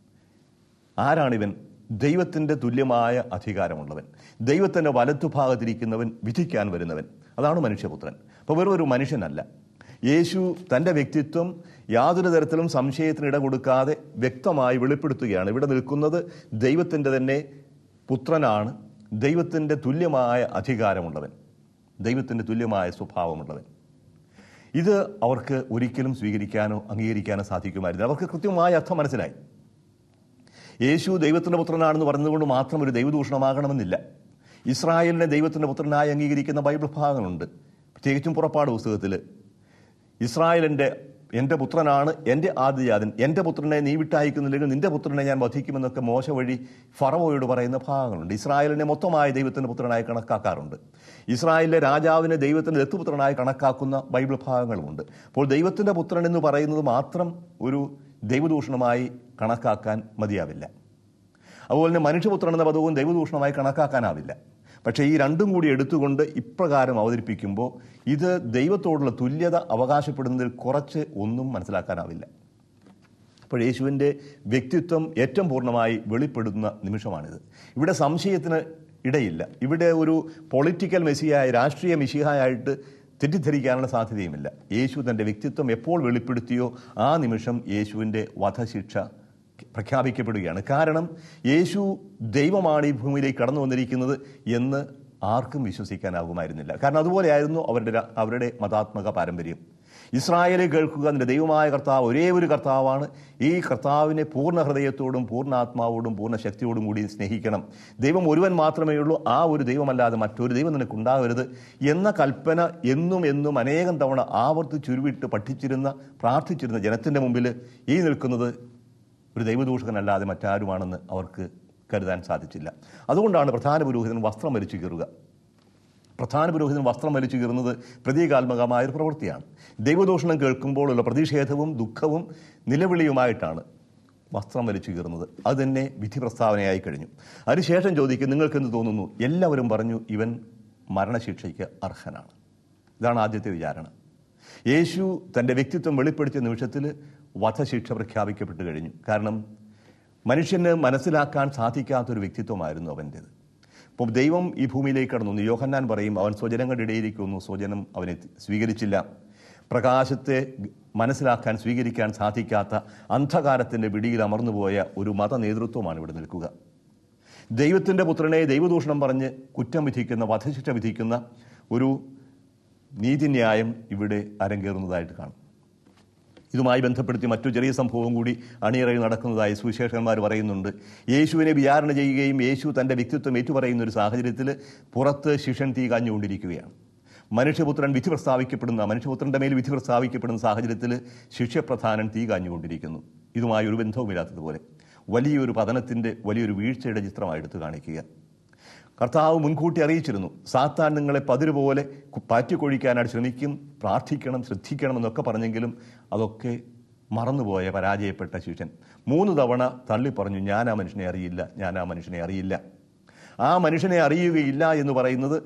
ആരാണിവൻ? ദൈവത്തിൻ്റെ തുല്യമായ അധികാരമുള്ളവൻ, ദൈവത്തിൻ്റെ വലത്തുഭാഗത്തിരിക്കുന്നവൻ, വിധിക്കാൻ വരുന്നവൻ. അതാണ് മനുഷ്യപുത്രൻ. അപ്പോൾ വെറും ഒരു മനുഷ്യനല്ല. യേശു തൻ്റെ വ്യക്തിത്വം യാതൊരു തരത്തിലും സംശയത്തിന് ഇട കൊടുക്കാതെ വ്യക്തമായി വെളിപ്പെടുത്തുകയാണ്. ഇവിടെ നിൽക്കുന്നത് ദൈവത്തിൻ്റെ തന്നെ പുത്രനാണ്, ദൈവത്തിൻ്റെ തുല്യമായ അധികാരമുള്ളവൻ, ദൈവത്തിൻ്റെ തുല്യമായ സ്വഭാവമുള്ളവൻ. ഇത് അവർക്ക് ഒരിക്കലും സ്വീകരിക്കാനോ അംഗീകരിക്കാനോ സാധിക്കുമായിരുന്നു. അവർക്ക് കൃത്യമായ അർത്ഥം മനസ്സിലായി. യേശു ദൈവത്തിൻ്റെ പുത്രനാണെന്ന് പറഞ്ഞതുകൊണ്ട് മാത്രം ഒരു ദൈവദൂഷണമാകണമെന്നില്ല. ഇസ്രായേലിനെ ദൈവത്തിൻ്റെ പുത്രനായി അംഗീകരിക്കുന്ന ബൈബിൾ ഭാഗങ്ങളുണ്ട്. പ്രത്യേകിച്ചും പുറപ്പാട് പുസ്തകത്തിൽ ഇസ്രായേലിൻ്റെ എൻ്റെ പുത്രനാണ്, എൻ്റെ ആദ്യജാതൻ, എൻ്റെ പുത്രനെ നീ വിട്ടയക്കുന്നില്ലെങ്കിൽ നിൻ്റെ പുത്രനെ ഞാൻ വധിക്കുമെന്നൊക്കെ മോശ വഴി ഫറവോയോട് പറയുന്ന ഭാഗങ്ങളുണ്ട്. ഇസ്രായേലിനെ മൊത്തമായി ദൈവത്തിൻ്റെ പുത്രനായി കണക്കാക്കാറുണ്ട്. ഇസ്രായേലിലെ രാജാവിനെ ദൈവത്തിൻ്റെ ദത്തുപുത്രനായി കണക്കാക്കുന്ന ബൈബിൾ ഭാഗങ്ങളുമുണ്ട്. അപ്പോൾ ദൈവത്തിൻ്റെ പുത്രൻ എന്ന് പറയുന്നത് മാത്രം ഒരു ദൈവദൂഷണമായി കണക്കാക്കാൻ മതിയാവില്ല. അതുപോലെ തന്നെ മനുഷ്യപുത്രൻ എന്ന പദവും ദൈവദൂഷണമായി കണക്കാക്കാനാവില്ല. പക്ഷേ ഈ രണ്ടും കൂടി എടുത്തുകൊണ്ട് ഇപ്രകാരം അവതരിപ്പിക്കുമ്പോൾ ഇത് ദൈവത്തോടുള്ള തുല്യത അവകാശപ്പെടുന്നതിൽ കുറച്ച് ഒന്നും മനസ്സിലാക്കാനാവില്ല. അപ്പോൾ യേശുവിൻ്റെ വ്യക്തിത്വം ഏറ്റവും പൂർണ്ണമായി വെളിപ്പെടുന്ന നിമിഷമാണിത്. ഇവിടെ സംശയത്തിന് ഇടയില്ല. ഇവിടെ ഒരു പൊളിറ്റിക്കൽ മെസ്സിയായ, രാഷ്ട്രീയ മിശിഹായായിട്ട് തെറ്റിദ്ധരിക്കാനുള്ള സാധ്യതയുമില്ല. യേശു തൻ്റെ വ്യക്തിത്വം എപ്പോൾ വെളിപ്പെടുത്തിയോ ആ നിമിഷം യേശുവിൻ്റെ വധശിക്ഷ പ്രഖ്യാപിക്കപ്പെടുകയാണ്. കാരണം യേശു ദൈവമാണ് ഈ ഭൂമിയിലേക്ക് കടന്നു വന്നിരിക്കുന്നത് എന്ന് ആർക്കും വിശ്വസിക്കാനാകുമായിരുന്നില്ല. കാരണം അതുപോലെയായിരുന്നു അവരുടെ അവരുടെ മതാത്മക പാരമ്പര്യം. ഇസ്രായേലെ കേൾക്കുക, നിന്റെ ദൈവമായ കർത്താവ് ഒരേ ഒരു കർത്താവാണ്. ഈ കർത്താവിനെ പൂർണ്ണ ഹൃദയത്തോടും പൂർണ്ണാത്മാവോടും പൂർണ്ണ ശക്തിയോടും കൂടി സ്നേഹിക്കണം. ദൈവം ഒരുവൻ മാത്രമേ ഉള്ളൂ, ആ ഒരു ദൈവമല്ലാതെ മറ്റൊരു ദൈവം നിനക്കുണ്ടാകരുത് എന്ന കൽപ്പന എന്നും എന്നും അനേകം തവണ ആവർത്തിച്ചുരുവിട്ട് പഠിച്ചിരുന്ന പ്രാർത്ഥിച്ചിരുന്ന ജനത്തിൻ്റെ മുമ്പിൽ ഈ നിൽക്കുന്നത് ഒരു ദൈവദൂഷകനല്ലാതെ മറ്റാരുമാണെന്ന് അവർക്ക് കരുതാൻ സാധിച്ചില്ല. അതുകൊണ്ടാണ് പ്രധാന പുരോഹിതൻ വസ്ത്രം വലിച്ചു കീറുക. പ്രധാന പുരോഹിതൻ വസ്ത്രം വലിച്ചു കീറുന്നത് പ്രതീകാത്മകമായൊരു പ്രവൃത്തിയാണ്. ദൈവദൂഷണം കേൾക്കുമ്പോഴുള്ള പ്രതിഷേധവും ദുഃഖവും നിലവിളിയുമായിട്ടാണ് വസ്ത്രം വലിച്ചു കീറുന്നത്. അത് തന്നെ വിധി പ്രസ്താവനയായി കഴിഞ്ഞു. അതിനുശേഷം ചോദിക്കും, നിങ്ങൾക്കെന്ത് തോന്നുന്നു? എല്ലാവരും പറഞ്ഞു, ഇവൻ മരണശിക്ഷയ്ക്ക് അർഹനാണ്. ഇതാണ് ആദ്യത്തെ വിചാരണ. യേശു തൻ്റെ വ്യക്തിത്വം വെളിപ്പെടുത്തിയ നിമിഷത്തിൽ വധശിക്ഷ പ്രഖ്യാപിക്കപ്പെട്ടു കഴിഞ്ഞു. കാരണം മനുഷ്യന് മനസ്സിലാക്കാൻ സാധിക്കാത്തൊരു വ്യക്തിത്വമായിരുന്നു അവൻ്റേത്. ഇപ്പോൾ ദൈവം ഈ ഭൂമിയിലേക്ക് കടന്നു. യോഹന്നാൻ പറയും, അവൻ സ്വജനങ്ങളുടെ ഇടയിലേക്ക് വന്നു, സ്വജനം അവനെ സ്വീകരിച്ചില്ല. പ്രകാശത്തെ മനസ്സിലാക്കാൻ സ്വീകരിക്കാൻ സാധിക്കാത്ത അന്ധകാരത്തിൻ്റെ പിടിയിൽ അമർന്നുപോയ ഒരു മത നേതൃത്വമാണ് ഇവിടെ നിൽക്കുക. ദൈവത്തിൻ്റെ പുത്രനെ ദൈവദൂഷണം പറഞ്ഞ് കുറ്റം വിധിക്കുന്ന, വധശിക്ഷ വിധിക്കുന്ന ഒരു നീതിന്യായം ഇവിടെ അരങ്ങേറുന്നതായിട്ട് കാണും. ഇതുമായി ബന്ധപ്പെടുത്തി മറ്റു ചെറിയ സംഭവം കൂടി അണിയറയിൽ നടക്കുന്നതായി സുവിശേഷകന്മാർ പറയുന്നുണ്ട്. യേശുവിനെ വിചാരണ ചെയ്യുകയും യേശു തൻ്റെ വ്യക്തിത്വം ഏറ്റുപറയുന്ന ഒരു സാഹചര്യത്തിൽ പുറത്ത് ശിഷ്യൻ തീ കാഞ്ഞുകൊണ്ടിരിക്കുകയാണ്. മനുഷ്യപുത്രൻ വിധി പ്രസ്താവിക്കപ്പെടുന്ന മനുഷ്യപുത്രൻ്റെ മേൽ വിധി പ്രസ്താവിക്കപ്പെടുന്ന സാഹചര്യത്തിൽ ശിഷ്യപ്രധാനൻ തീ കാഞ്ഞുകൊണ്ടിരിക്കുന്നു. ഇതുമായി ഒരു ബന്ധവുമില്ലാത്തതുപോലെ വലിയൊരു പതനത്തിൻ്റെ, വലിയൊരു വീഴ്ചയുടെ ചിത്രമായി എടുത്തു കാണിക്കുക. കർത്താവ് മുൻകൂട്ടി അറിയിച്ചിരുന്നു, സാത്താൻ നിങ്ങളെ പതിരുപോലെ പാറ്റിക്കൊഴിക്കാനായിട്ട് ശ്രമിക്കും, പ്രാർത്ഥിക്കണം, ശ്രദ്ധിക്കണം എന്നൊക്കെ പറഞ്ഞെങ്കിലും അതൊക്കെ മറന്നുപോയ പരാജയപ്പെട്ട ശിഷ്യൻ മൂന്ന് തവണ തള്ളി പറഞ്ഞു, ഞാൻ ആ മനുഷ്യനെ അറിയില്ല, ഞാൻ ആ മനുഷ്യനെ അറിയില്ല. ആ മനുഷ്യനെ അറിയുകയില്ല എന്ന് പറയുന്നത്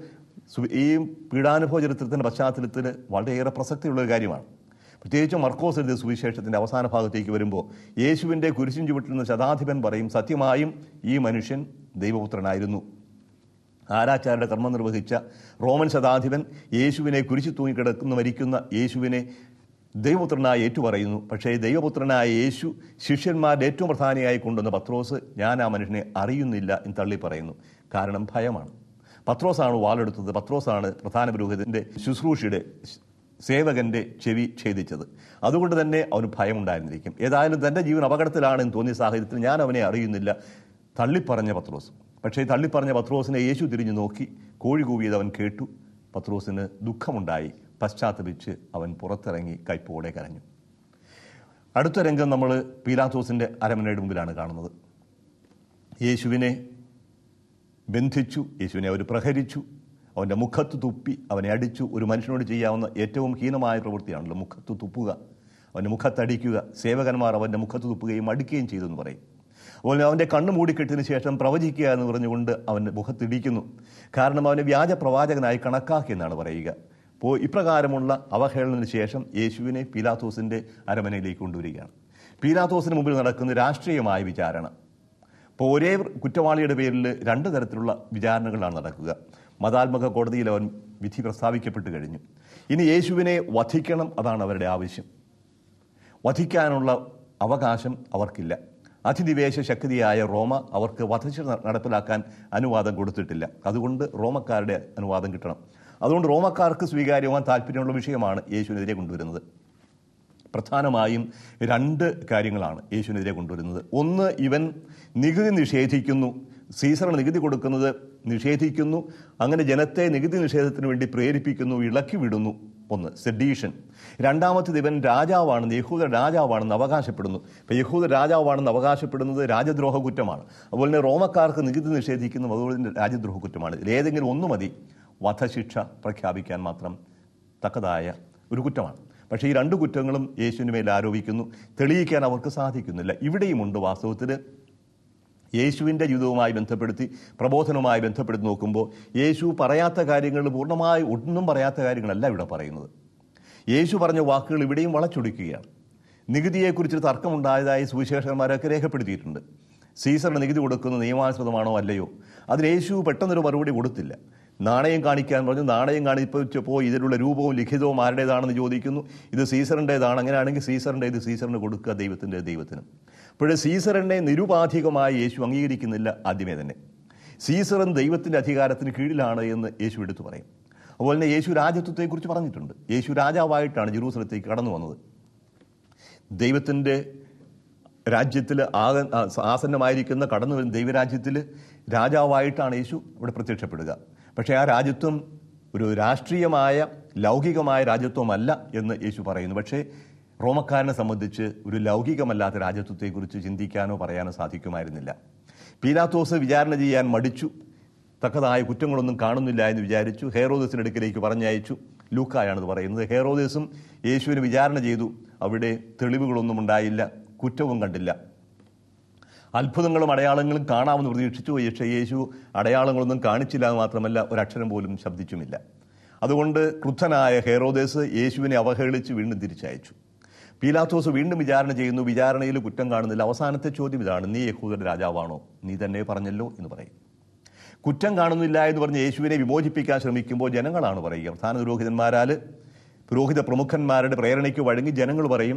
ഈ പീഡാനുഭവ ചരിത്രത്തിൻ്റെ പശ്ചാത്തലത്തിൽ വളരെയേറെ പ്രസക്തിയുള്ള ഒരു കാര്യമാണ്. പ്രത്യേകിച്ചും മർക്കോസ് എഴുതിയ സുവിശേഷത്തിൻ്റെ അവസാന ഭാഗത്തേക്ക് വരുമ്പോൾ യേശുവിൻ്റെ കുരിശിൻ ചുവട്ടിൽ നിന്ന് ശതാധിപൻ പറയും, സത്യമായും ഈ മനുഷ്യൻ ദൈവപുത്രനായിരുന്നു. ആരാച്ചാരുടെ കർമ്മം നിർവഹിച്ച റോമൻ ശതാധിപൻ യേശുവിനെ കുരിശിൽ തൂങ്ങിക്കിടക്കുന്ന മരിക്കുന്ന യേശുവിനെ ദൈവപുത്രനായി ഏറ്റുപറയുന്നു. പക്ഷേ ദൈവപുത്രനായ യേശു ശിഷ്യന്മാരുടെ ഏറ്റവും പ്രധാനിയായി കൊണ്ടുവന്ന പത്രോസ്, ഞാൻ ആ മനുഷ്യനെ അറിയുന്നില്ല എന്ന് തള്ളി പറയുന്നു. കാരണം ഭയമാണ്. പത്രോസാണ് വാളെടുത്തത്. പത്രോസാണ് പ്രധാന പുരോഹിതൻ്റെ ശുശ്രൂഷയുടെ സേവകൻ്റെ ചെവി ഛേദിച്ചത്. അതുകൊണ്ട് തന്നെ അവന് ഭയമുണ്ടായിരുന്നിരിക്കും. ഏതായാലും തൻ്റെ ജീവൻ അപകടത്തിലാണെന്ന് തോന്നിയ സാഹചര്യത്തിൽ ഞാൻ അവനെ അറിയുന്നില്ല തള്ളിപ്പറഞ്ഞ പത്രോസ്. പക്ഷേ തള്ളിപ്പറഞ്ഞ പത്രോസിനെ യേശു തിരിഞ്ഞു നോക്കി, കോഴി കൂവിയത് അവൻ കേട്ടു. പത്രോസിന് ദുഃഖമുണ്ടായി. പശ്ചാത്തപിച്ച് അവൻ പുറത്തിറങ്ങി കൈപ്പോടെ കരഞ്ഞു. അടുത്ത രംഗം നമ്മൾ പീലാത്തോസിൻ്റെ അരമനയുടെ മുമ്പിലാണ് കാണുന്നത്. യേശുവിനെ ബന്ധിച്ചു, യേശുവിനെ അവർ പ്രഹരിച്ചു, അവൻ്റെ മുഖത്ത് തുപ്പി, അവനെ അടിച്ചു. ഒരു മനുഷ്യനോട് ചെയ്യാവുന്ന ഏറ്റവും ഹീനമായ പ്രവൃത്തിയാണല്ലോ മുഖത്ത് തുപ്പുക, അവൻ്റെ മുഖത്തടിക്കുക. സേവകന്മാർ അവൻ്റെ മുഖത്ത് തുപ്പുകയും അടിക്കുകയും ചെയ്തെന്ന് പറയും. അതുപോലെ അവൻ്റെ കണ്ണ് മൂടിക്കെട്ടിന് ശേഷം പ്രവചിക്കുക എന്ന് പറഞ്ഞുകൊണ്ട് അവൻ്റെ മുഖത്തിടിക്കുന്നു. കാരണം അവനെ വ്യാജ പ്രവാചകനായി കണക്കാക്കിയെന്നാണ് പറയുക. അപ്പോൾ ഇപ്രകാരമുള്ള അവഹേളനത്തിന് ശേഷം യേശുവിനെ പീലാത്തോസിൻ്റെ അരമനയിലേക്ക് കൊണ്ടുവരികയാണ്. പീലാത്തോസിന് മുമ്പിൽ നടക്കുന്ന രാഷ്ട്രീയമായ വിചാരണ. ഇപ്പോൾ ഒരേ കുറ്റവാളിയുടെ പേരിൽ രണ്ട് തരത്തിലുള്ള വിചാരണകളാണ് നടക്കുക. മതാത്മക കോടതിയിൽ അവൻ വിധി പ്രസ്താവിക്കപ്പെട്ട് കഴിഞ്ഞു. ഇനി യേശുവിനെ വധിക്കണം, അതാണ് അവരുടെ ആവശ്യം. വധിക്കാനുള്ള അവകാശം അവർക്കില്ല. അതിനിവേശ ശക്തിയായ റോമ അവർക്ക് വധശിക്ഷ നടപ്പിലാക്കാൻ അനുവാദം കൊടുത്തിട്ടില്ല. അതുകൊണ്ട് റോമക്കാരുടെ അനുവാദം കിട്ടണം. അതുകൊണ്ട് റോമക്കാർക്ക് സ്വീകാര്യമാൻ താല്പര്യമുള്ള വിഷയമാണ് യേശുവിനെതിരെ കൊണ്ടുവരുന്നത്. പ്രധാനമായും രണ്ട് കാര്യങ്ങളാണ് യേശുവിനെതിരെ കൊണ്ടുവരുന്നത്. ഒന്ന്, ഇവൻ നികുതി നിഷേധിക്കുന്നു, സീസറിന് നികുതി കൊടുക്കുന്നത് നിഷേധിക്കുന്നു, അങ്ങനെ ജനത്തെ നികുതി നിഷേധത്തിന് വേണ്ടി പ്രേരിപ്പിക്കുന്നു, ഇളക്കി വിടുന്നു. ഒന്ന് സെഡീഷൻ. രണ്ടാമത്തേത്, ഇവൻ രാജാവാണെന്ന്, യഹൂദ രാജാവാണെന്ന് അവകാശപ്പെടുന്നു. ഇപ്പം യഹൂദ രാജാവാണെന്ന് അവകാശപ്പെടുന്നത് രാജദ്രോഹ കുറ്റമാണ്. അതുപോലെ തന്നെ റോമക്കാർക്ക് നികുതി നിഷേധിക്കുന്നത് അതുപോലെ രാജദ്രോഹ കുറ്റമാണ്. ഇതിലേതെങ്കിലും ഒന്ന് മതി വധശിക്ഷ പ്രഖ്യാപിക്കാൻ മാത്രം തക്കതായ ഒരു കുറ്റമാണ്. പക്ഷേ ഈ രണ്ട് കുറ്റങ്ങളും യേശുവിന് മേൽ ആരോപിക്കുന്നു. തെളിയിക്കാൻ അവർക്ക് സാധിക്കുന്നില്ല. ഇവിടെയുമുണ്ട് വാസ്തവത്തിൽ യേശുവിൻ്റെ ജീവിതവുമായി ബന്ധപ്പെടുത്തി, പ്രബോധനവുമായി ബന്ധപ്പെടുത്തി നോക്കുമ്പോൾ യേശു പറയാത്ത കാര്യങ്ങൾ, പൂർണ്ണമായി ഒന്നും പറയാത്ത കാര്യങ്ങളല്ല ഇവിടെ പറയുന്നത്. യേശു പറഞ്ഞ വാക്കുകൾ ഇവിടെയും വളച്ചൊടിക്കുകയാണ്. നികുതിയെക്കുറിച്ചൊരു തർക്കമുണ്ടായതായി സുവിശേഷകന്മാരൊക്കെ രേഖപ്പെടുത്തിയിട്ടുണ്ട്. സീസറിന് നികുതി കൊടുക്കുന്നത് നിയമാനുസൃതമാണോ അല്ലയോ? അതിന് യേശു പെട്ടെന്നൊരു മറുപടി കൊടുത്തില്ല. നാണയം കാണിക്കാൻ പറഞ്ഞു. നാണയം കാണിച്ചപ്പോൾ ഇതിലുള്ള രൂപവും ലിഖിതവും ആരുടേതാണെന്ന് ചോദിക്കുന്നു. ഇത് സീസറിൻ്റേതാണ്. അങ്ങനെയാണെങ്കിൽ സീസറിൻ്റെ ഇത് സീസറിന് കൊടുക്കുക, ദൈവത്തിൻ്റെ ദൈവത്തിന്. അപ്പോഴേ സീസറിനെ നിരുപാധികമായി യേശു അംഗീകരിക്കുന്നില്ല ആദ്യമേ തന്നെ. സീസറും ദൈവത്തിൻ്റെ അധികാരത്തിന് കീഴിലാണ് എന്ന് യേശു എടുത്തു പറയും. അതുപോലെ തന്നെ യേശു രാജ്യത്വത്തെക്കുറിച്ച് പറഞ്ഞിട്ടുണ്ട്. യേശു രാജാവായിട്ടാണ് ജെറൂസലത്തേക്ക് കടന്നു വന്നത്. ദൈവത്തിൻ്റെ രാജ്യത്തിൽ ആക ആസന്നമായിരിക്കുന്ന കടന്നു വരുന്ന ദൈവരാജ്യത്തിൽ രാജാവായിട്ടാണ് യേശു ഇവിടെ പ്രത്യക്ഷപ്പെടുക. പക്ഷേ ആ രാജ്യത്വം ഒരു രാഷ്ട്രീയമായ ലൗകികമായ രാജ്യത്വമല്ല എന്ന് യേശു പറയുന്നു. പക്ഷേ റോമക്കാരനെ സംബന്ധിച്ച് ഒരു ലൗകികമല്ലാത്ത രാജ്യത്വത്തെക്കുറിച്ച് ചിന്തിക്കാനോ പറയാനോ സാധിക്കുമായിരുന്നില്ല. പീലാത്തോസ് വിചാരണ ചെയ്യാൻ മടിച്ചു. തക്കതായ കുറ്റങ്ങളൊന്നും കാണുന്നില്ല എന്ന് വിചാരിച്ചു. ഹെറോദേസിന്റെ അടുക്കിലേക്ക് പറഞ്ഞയച്ചു. ലൂക്കായാണിത് പറയുന്നത്. ഹെറോദേസും യേശുവിനെ വിചാരണ ചെയ്തു. അവിടെ തെളിവുകളൊന്നും ഉണ്ടായില്ല, കുറ്റവും കണ്ടില്ല. അത്ഭുതങ്ങളും അടയാളങ്ങളും കാണാമെന്ന് പ്രതീക്ഷിച്ചു. പക്ഷേ യേശു അടയാളങ്ങളൊന്നും കാണിച്ചില്ല എന്ന് മാത്രമല്ല, ഒരക്ഷരം പോലും ശബ്ദിച്ചുമില്ല. അതുകൊണ്ട് ക്രുദ്ധനായ ഹെറോദേസ് യേശുവിനെ അവഹേളിച്ച് വീണ്ടും തിരിച്ചയച്ചു. പീലാത്തോസ് വീണ്ടും വിചാരണ ചെയ്യുന്നു. വിചാരണയിൽ കുറ്റം കാണുന്നില്ല. അവസാനത്തെ ചോദ്യം ഇതാണ്: നീ യഹൂദരുടെ രാജാവാണോ? നീ തന്നെ പറഞ്ഞല്ലോ എന്ന് പറയും. കുറ്റം കാണുന്നില്ല എന്ന് പറഞ്ഞ് യേശുവിനെ വിമോചിപ്പിക്കാൻ ശ്രമിക്കുമ്പോൾ ജനങ്ങളാണ് പറയുക. പ്രധാന പുരോഹിതന്മാരാൽ പുരോഹിത പ്രമുഖന്മാരുടെ പ്രേരണയ്ക്ക് വഴങ്ങി ജനങ്ങൾ പറയും,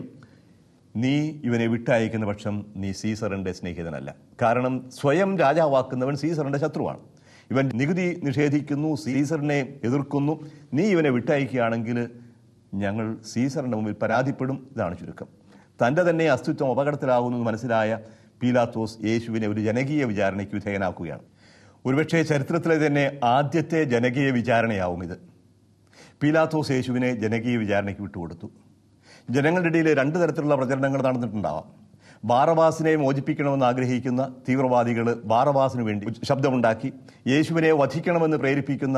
നീ ഇവനെ വിട്ടയക്കുന്ന പക്ഷം നീ സീസറിൻ്റെ സ്നേഹിതനല്ല. കാരണം സ്വയം രാജാവാക്കുന്നവൻ സീസറിൻ്റെ ശത്രുവാണ്. ഇവൻ നികുതി നിഷേധിക്കുന്നു, സീസറിനെ എതിർക്കുന്നു. നീ ഇവനെ വിട്ടയക്കുകയാണെങ്കിൽ ഞങ്ങൾ സീസറിൻ്റെ മുമ്പിൽ പരാതിപ്പെടും. ഇതാണ് ചുരുക്കം. തൻ്റെ തന്നെ അസ്തിത്വം അപകടത്തിലാകുന്നു മനസ്സിലായ പീലാത്തോസ് യേശുവിനെ ഒരു ജനകീയ വിചാരണയ്ക്ക് വിധേയനാക്കുകയാണ്. ഒരുപക്ഷെ ചരിത്രത്തിലെ തന്നെ ആദ്യത്തെ ജനകീയ വിചാരണയാവും ഇത്. പീലാത്തോസ് യേശുവിനെ ജനകീയ വിചാരണയ്ക്ക് വിട്ടുകൊടുത്തു. ജനങ്ങളുടെ ഇടയിൽ രണ്ട് തരത്തിലുള്ള പ്രചരണങ്ങൾ നടന്നിട്ടുണ്ടാവാം. ബാറബാസിനെ മോചിപ്പിക്കണമെന്ന് ആഗ്രഹിക്കുന്ന തീവ്രവാദികൾ ബാറബാസിന് വേണ്ടി ശബ്ദമുണ്ടാക്കി. യേശുവിനെ വധിക്കണമെന്ന് പ്രേരിപ്പിക്കുന്ന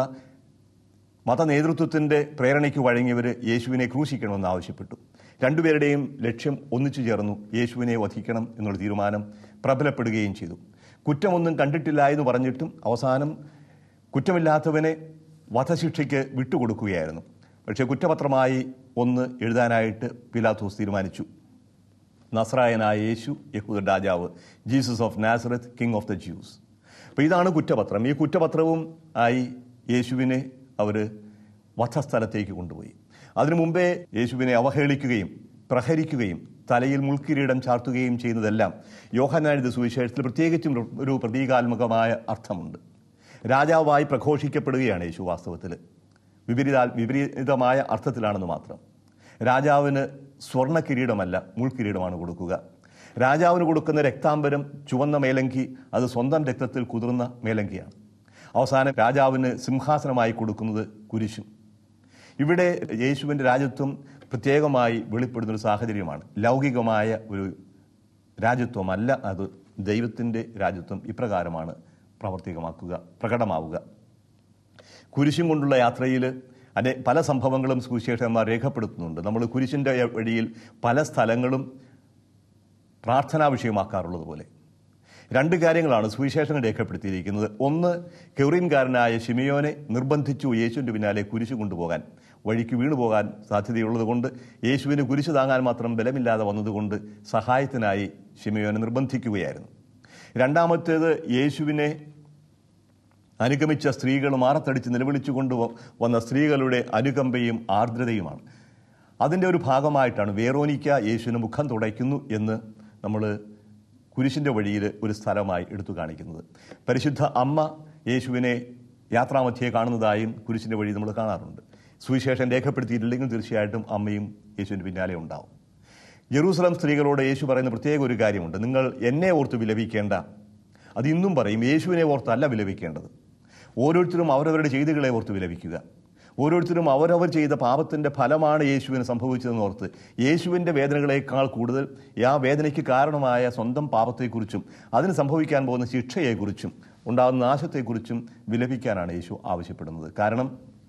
മതനേതൃത്വത്തിൻ്റെ പ്രേരണയ്ക്ക് വഴങ്ങിയവർ യേശുവിനെ ക്രൂശിക്കണമെന്ന് ആവശ്യപ്പെട്ടു. രണ്ടുപേരുടെയും ലക്ഷ്യം ഒന്നിച്ചു ചേർന്നു. യേശുവിനെ വധിക്കണം എന്നുള്ള തീരുമാനം പ്രബലപ്പെടുകയും ചെയ്തു. കുറ്റമൊന്നും കണ്ടിട്ടില്ല എന്ന് പറഞ്ഞിട്ടും അവസാനം കുറ്റമില്ലാത്തവനെ വധശിക്ഷയ്ക്ക് വിട്ടുകൊടുക്കുകയായിരുന്നു. പക്ഷേ കുറ്റപത്രമായി ഒന്ന് എഴുതാനായിട്ട് പീലാത്തോസ് തീരുമാനിച്ചു. നസ്രായനായ യേശു, യഹൂദ രാജാവ്, Jesus of Nazareth, King of the Jews. അപ്പോൾ ഇതാണ് കുറ്റപത്രം. ഈ കുറ്റപത്രവും ആയി യേശുവിനെ അവർ വധസ്ഥലത്തേക്ക് കൊണ്ടുപോയി. അതിനു മുമ്പേ യേശുവിനെ അവഹേളിക്കുകയും പ്രഹരിക്കുകയും തലയിൽ മുൾക്കിരീടം ചാർത്തുകയും ചെയ്യുന്നതെല്ലാം യോഹന്നാന്റെ സുവിശേഷത്തിൽ പ്രത്യേകിച്ചും ഒരു പ്രതീകാത്മകമായ അർത്ഥമുണ്ട്. രാജാവായി പ്രഘോഷിക്കപ്പെടുകയാണ് യേശു വാസ്തവത്തിൽ. വിപരീത വിപരീതമായ അർത്ഥത്തിലാണെന്ന് മാത്രം. രാജാവിന് സ്വർണ്ണ കിരീടമല്ല, മുൾക്കിരീടമാണ് കൊടുക്കുക. രാജാവിന് കൊടുക്കുന്ന രക്താംബരം ചുവന്ന മേലങ്കി, അത് സ്വന്തം രക്തത്തിൽ കുതിർന്ന മേലങ്കിയാണ്. അവസാനം രാജാവിന് സിംഹാസനമായി കൊടുക്കുന്നത് കുരിശും. ഇവിടെ യേശുവിൻ്റെ രാജ്യത്വം പ്രത്യേകമായി വെളിപ്പെടുന്നൊരു സാഹചര്യമാണ്. ലൗകികമായ ഒരു രാജ്യത്വമല്ല അത്. ദൈവത്തിൻ്റെ രാജ്യത്വം ഇപ്രകാരമാണ് പ്രവർത്തികമാക്കുക, പ്രകടമാവുക. കുരിശും കൊണ്ടുള്ള യാത്രയിൽ അനെ പല സംഭവങ്ങളും സുവിശേഷകന്മാർ രേഖപ്പെടുത്തുന്നുണ്ട്. നമ്മൾ കുരിശിൻ്റെ വഴിയിൽ പല സ്ഥലങ്ങളും പ്രാർത്ഥനാ വിഷയമാക്കാറുള്ളത് പോലെ രണ്ട് കാര്യങ്ങളാണ് സുവിശേഷങ്ങൾ രേഖപ്പെടുത്തിയിരിക്കുന്നത്. ഒന്ന്, കെറീൻകാരനായ ശിമിയോനെ നിർബന്ധിച്ചു യേശുവിൻ്റെ പിന്നാലെ കുരിശ് കൊണ്ടുപോകാൻ. വഴിക്ക് വീണുപോകാൻ സാധ്യതയുള്ളത് കൊണ്ട്, യേശുവിന് കുരിശ് താങ്ങാൻ മാത്രം ബലമില്ലാതെ വന്നതുകൊണ്ട് സഹായത്തിനായി ശിമിയോനെ നിർബന്ധിക്കുകയായിരുന്നു. രണ്ടാമത്തേത്, യേശുവിനെ അനുഗമിച്ച സ്ത്രീകൾ മാറത്തടിച്ച് നിലവിളിച്ചുകൊണ്ട് വന്ന സ്ത്രീകളുടെ അനുകമ്പയും ആർദ്രതയുമാണ്. അതിൻ്റെ ഒരു ഭാഗമായിട്ടാണ് വേറോനിക്ക യേശുവിന് മുഖം തുടയ്ക്കുന്നു എന്ന് നമ്മൾ കുരിശിൻ്റെ വഴിയിൽ ഒരു സ്ഥലമായി എടുത്തു കാണിക്കുന്നത്. പരിശുദ്ധ അമ്മ യേശുവിനെ യാത്രാമധ്യേ കാണുന്നതായും കുരിശിൻ്റെ വഴി നമ്മൾ കാണാറുണ്ട്. സുവിശേഷം രേഖപ്പെടുത്തിയിട്ടില്ലെങ്കിൽ തീർച്ചയായിട്ടും അമ്മയും യേശുവിൻ്റെ പിന്നാലെ ഉണ്ടാവും. ജെറൂസലം സ്ത്രീകളോട് യേശു പറയുന്ന പ്രത്യേക ഒരു കാര്യമുണ്ട്. നിങ്ങൾ എന്നെ ഓർത്ത് വിലപിക്കേണ്ട. അത് ഇന്നും പറയും. യേശുവിനെ ഓർത്തല്ല വിലപിക്കേണ്ടത്. ഓരോരുത്തരും അവരവരുടെ ചെയ്തികളെ ഓർത്ത് വിലപിക്കുക. ഓരോരുത്തരും അവരവർ ചെയ്ത പാപത്തിൻ്റെ ഫലമാണ് യേശുവിന് സംഭവിച്ചതെന്ന് ഓർത്ത് യേശുവിൻ്റെ വേദനകളേക്കാൾ കൂടുതൽ ആ വേദനയ്ക്ക് കാരണമായ സ്വന്തം പാപത്തെക്കുറിച്ചും അതിന് സംഭവിക്കാൻ പോകുന്ന ശിക്ഷയെക്കുറിച്ചും ഉണ്ടാകുന്ന നാശത്തെക്കുറിച്ചും വിലപിക്കാനാണ് യേശു ആവശ്യപ്പെടുന്നത്. കാരണം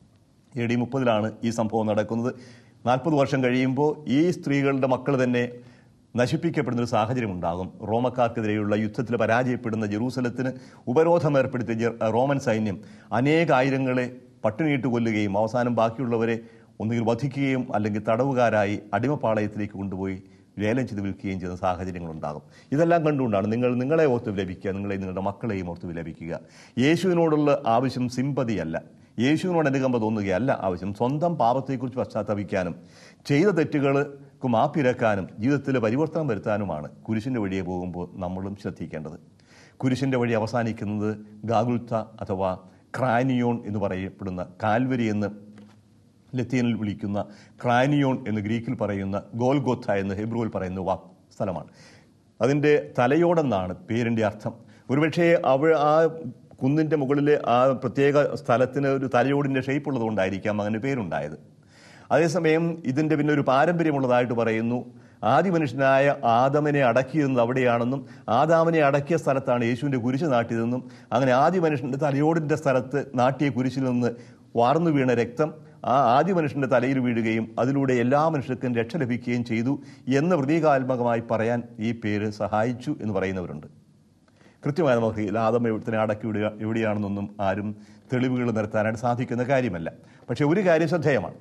എ ഡി മുപ്പതിലാണ് ഈ സംഭവം നടക്കുന്നത്. നാൽപ്പത് വർഷം കഴിയുമ്പോൾ ഈ സ്ത്രീകളുടെ മക്കൾ തന്നെ നശിപ്പിക്കപ്പെടുന്നൊരു സാഹചര്യം ഉണ്ടാകും. റോമക്കാർക്കെതിരെയുള്ള യുദ്ധത്തിൽ പരാജയപ്പെടുന്ന ജെറൂസലത്തിന് ഉപരോധം ഏർപ്പെടുത്തിയ റോമൻ സൈന്യം അനേകായിരങ്ങളെ പട്ടിണിയിട്ട് കൊല്ലുകയും അവസാനം ബാക്കിയുള്ളവരെ ഒന്നുകിൽ വധിക്കുകയും അല്ലെങ്കിൽ തടവുകാരായി അടിമപ്പാളയത്തിലേക്ക് കൊണ്ടുപോയി ലേലം ചെയ്ത് വിൽക്കുകയും ചെയ്യുന്ന സാഹചര്യങ്ങളുണ്ടാകും. ഇതെല്ലാം കണ്ടുകൊണ്ടാണ് നിങ്ങൾ നിങ്ങളെ ഓർത്ത് വിലപിക്കുക, നിങ്ങളെ നിങ്ങളുടെ മക്കളെയും ഓർത്ത് വിലപിക്കുക. യേശുവിനോടുള്ള ആവശ്യം സിമ്പതിയല്ല, യേശുവിനോട് അനുകമ്പ തോന്നുകയല്ല ആവശ്യം. സ്വന്തം പാപത്തെക്കുറിച്ച് പശ്ചാത്തപിക്കാനും ചെയ്ത തെറ്റുകൾക്ക് മാപ്പിരക്കാനും ജീവിതത്തിൽ പരിവർത്തനം വരുത്താനുമാണ് കുരിശിൻ്റെ വഴിയെ പോകുമ്പോൾ നമ്മളും ശ്രദ്ധിക്കേണ്ടത്. കുരിശിൻ്റെ വഴി അവസാനിക്കുന്നത് ഗാഗുൽത്ത അഥവാ ക്രാനിയോൺ എന്ന് പറയപ്പെടുന്ന, കാൽവരി എന്ന് ലത്തീനിൽ വിളിക്കുന്ന, ക്രാനിയോൺ എന്ന് ഗ്രീക്കിൽ പറയുന്ന, ഗോൽഗോത്ത എന്ന് ഹെബ്രുവിൽ പറയുന്ന വാ സ്ഥലമാണ്. അതിൻ്റെ തലയോടെന്നാണ് പേരിൻ്റെ അർത്ഥം. ഒരുപക്ഷെ അവ ആ കുന്നിൻ്റെ മുകളിലെ ആ പ്രത്യേക സ്ഥലത്തിന് ഒരു തലയോടിൻ്റെ ഷേപ്പ് ഉള്ളത് കൊണ്ടായിരിക്കാം അങ്ങനെ പേരുണ്ടായത്. അതേസമയം ഇതിൻ്റെ പിന്നെ ഒരു പാരമ്പര്യമുള്ളതായിട്ട് പറയുന്നു. ആദ്യ മനുഷ്യനായ ആദമിനെ അടക്കിയിരുന്നത് അവിടെയാണെന്നും ആദാമിനെ അടക്കിയ സ്ഥലത്താണ് യേശുവിൻ്റെ കുരിശ് നാട്ടിയതെന്നും അങ്ങനെ ആദ്യ മനുഷ്യൻ്റെ തലയോടിൻ്റെ സ്ഥലത്ത് നാട്ടിയ കുരിശിൽ നിന്ന് വാർന്നു വീണ രക്തം ആ ആദ്യ മനുഷ്യൻ്റെ തലയിൽ വീഴുകയും അതിലൂടെ എല്ലാ മനുഷ്യർക്കും രക്ഷ ലഭിക്കുകയും ചെയ്തു എന്ന് പ്രതീകാത്മകമായി പറയാൻ ഈ പേര് സഹായിച്ചു എന്ന് പറയുന്നവരുണ്ട്. കൃത്യമായി നമുക്ക് ആദം എവിടത്തിനെ അടക്കി വിടുക എവിടെയാണെന്നൊന്നും ആരും തെളിവുകൾ നിരത്താനായിട്ട് സാധിക്കുന്ന കാര്യമല്ല. പക്ഷെ ഒരു കാര്യം ശ്രദ്ധേയമാണ്.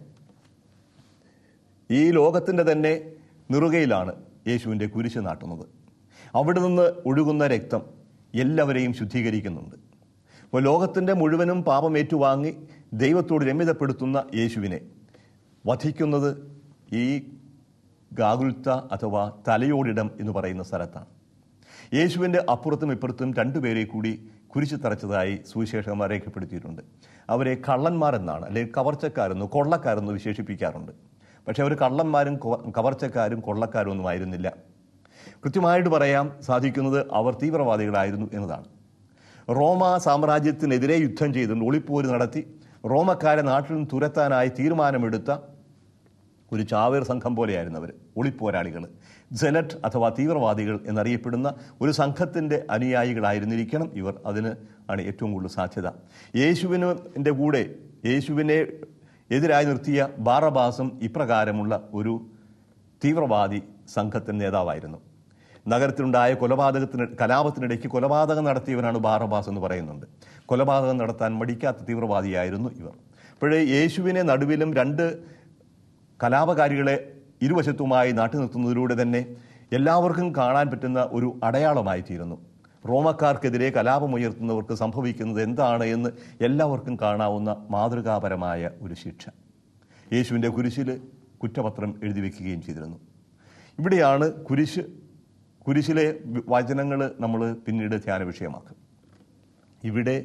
ഈ ലോകത്തിൻ്റെ തന്നെ നിറുകയിലാണ് യേശുവിൻ്റെ കുരിശ് നാട്ടുന്നത്. അവിടെ നിന്ന് ഒഴുകുന്ന രക്തം എല്ലാവരെയും ശുദ്ധീകരിക്കുന്നുണ്ട്. അപ്പോൾ ലോകത്തിൻ്റെ മുഴുവനും പാപം ഏറ്റുവാങ്ങി ദൈവത്തോട് രമ്യതപ്പെടുത്തുന്ന യേശുവിനെ വധിക്കുന്നത് ഈ ഗാഗുൽത്ത അഥവാ തലയോടിടം എന്ന് പറയുന്ന സ്ഥലത്താണ്. യേശുവിൻ്റെ അപ്പുറത്തും ഇപ്പുറത്തും രണ്ടുപേരെ കൂടി കുരിശ് തറച്ചതായി സുവിശേഷകന്മാർ രേഖപ്പെടുത്തിയിട്ടുണ്ട്. അവരെ കള്ളന്മാരെന്നാണ്, അല്ലെങ്കിൽ കവർച്ചക്കാരെന്നോ കൊള്ളക്കാരെന്നോ വിശേഷിപ്പിക്കാറുണ്ട്. പക്ഷെ അവർ കള്ളന്മാരും കവർച്ചക്കാരും കൊള്ളക്കാരും ഒന്നും ആയിരുന്നില്ല. കൃത്യമായിട്ട് പറയാൻ സാധിക്കുന്നത് അവർ തീവ്രവാദികളായിരുന്നു എന്നതാണ്. റോമ സാമ്രാജ്യത്തിനെതിരെ യുദ്ധം ചെയ്തുകൊണ്ട് ഒളിപ്പോര് നടത്തി റോമക്കാരെ നാട്ടിൽ നിന്ന് തുരത്താനായി തീരുമാനമെടുത്ത ഒരു ചാവേർ സംഘം പോലെയായിരുന്നു അവർ, ഒളിപ്പോരാളികൾ. സെലറ്റ് അഥവാ തീവ്രവാദികൾ എന്നറിയപ്പെടുന്ന ഒരു സംഘത്തിൻ്റെ അനുയായികളായിരുന്നിരിക്കണം ഇവർ. അതിന് ആണ് ഏറ്റവും കൂടുതൽ സാധ്യത. യേശുവിൻ്റെ കൂടെ യേശുവിനെ എതിരായി നിർത്തിയ ബാറബാസും ഇപ്രകാരമുള്ള ഒരു തീവ്രവാദി സംഘത്തിൻ്റെ നേതാവായിരുന്നു. നഗരത്തിലുണ്ടായ കൊലപാതകത്തിന് കലാപത്തിനിടയ്ക്ക് കൊലപാതകം നടത്തിയവനാണ് ബാറബാസ് എന്ന് പറയുന്നുണ്ട്. കൊലപാതകം നടത്താൻ മടിക്കാത്ത തീവ്രവാദിയായിരുന്നു ഇവർ. അപ്പോഴേ യേശുവിനെ നടുവിലും രണ്ട് കലാപകാരികളെ ഇരുവശത്തുമായി നാട്ടി നിർത്തുന്നതിലൂടെ തന്നെ എല്ലാവർക്കും കാണാൻ പറ്റുന്ന ഒരു അടയാളമായി തീരുന്നു. റോമക്കാർക്കെതിരെ കലാപമുയർത്തുന്നവർക്ക് സംഭവിക്കുന്നത് എന്താണ് എന്ന് എല്ലാവർക്കും കാണാവുന്ന മാതൃകാപരമായ ഒരു ശിക്ഷ യേശുവിൻ്റെ കുരിശിൽ കുറ്റപത്രം എഴുതി വയ്ക്കുകയും ചെയ്തിരുന്നു. ഇവിടെയാണ് കുരിശ് കുരിശിലെ വചനങ്ങൾ നമ്മൾ പിന്നീട് ധ്യാന വിഷയമാക്കും. ഇവിടെ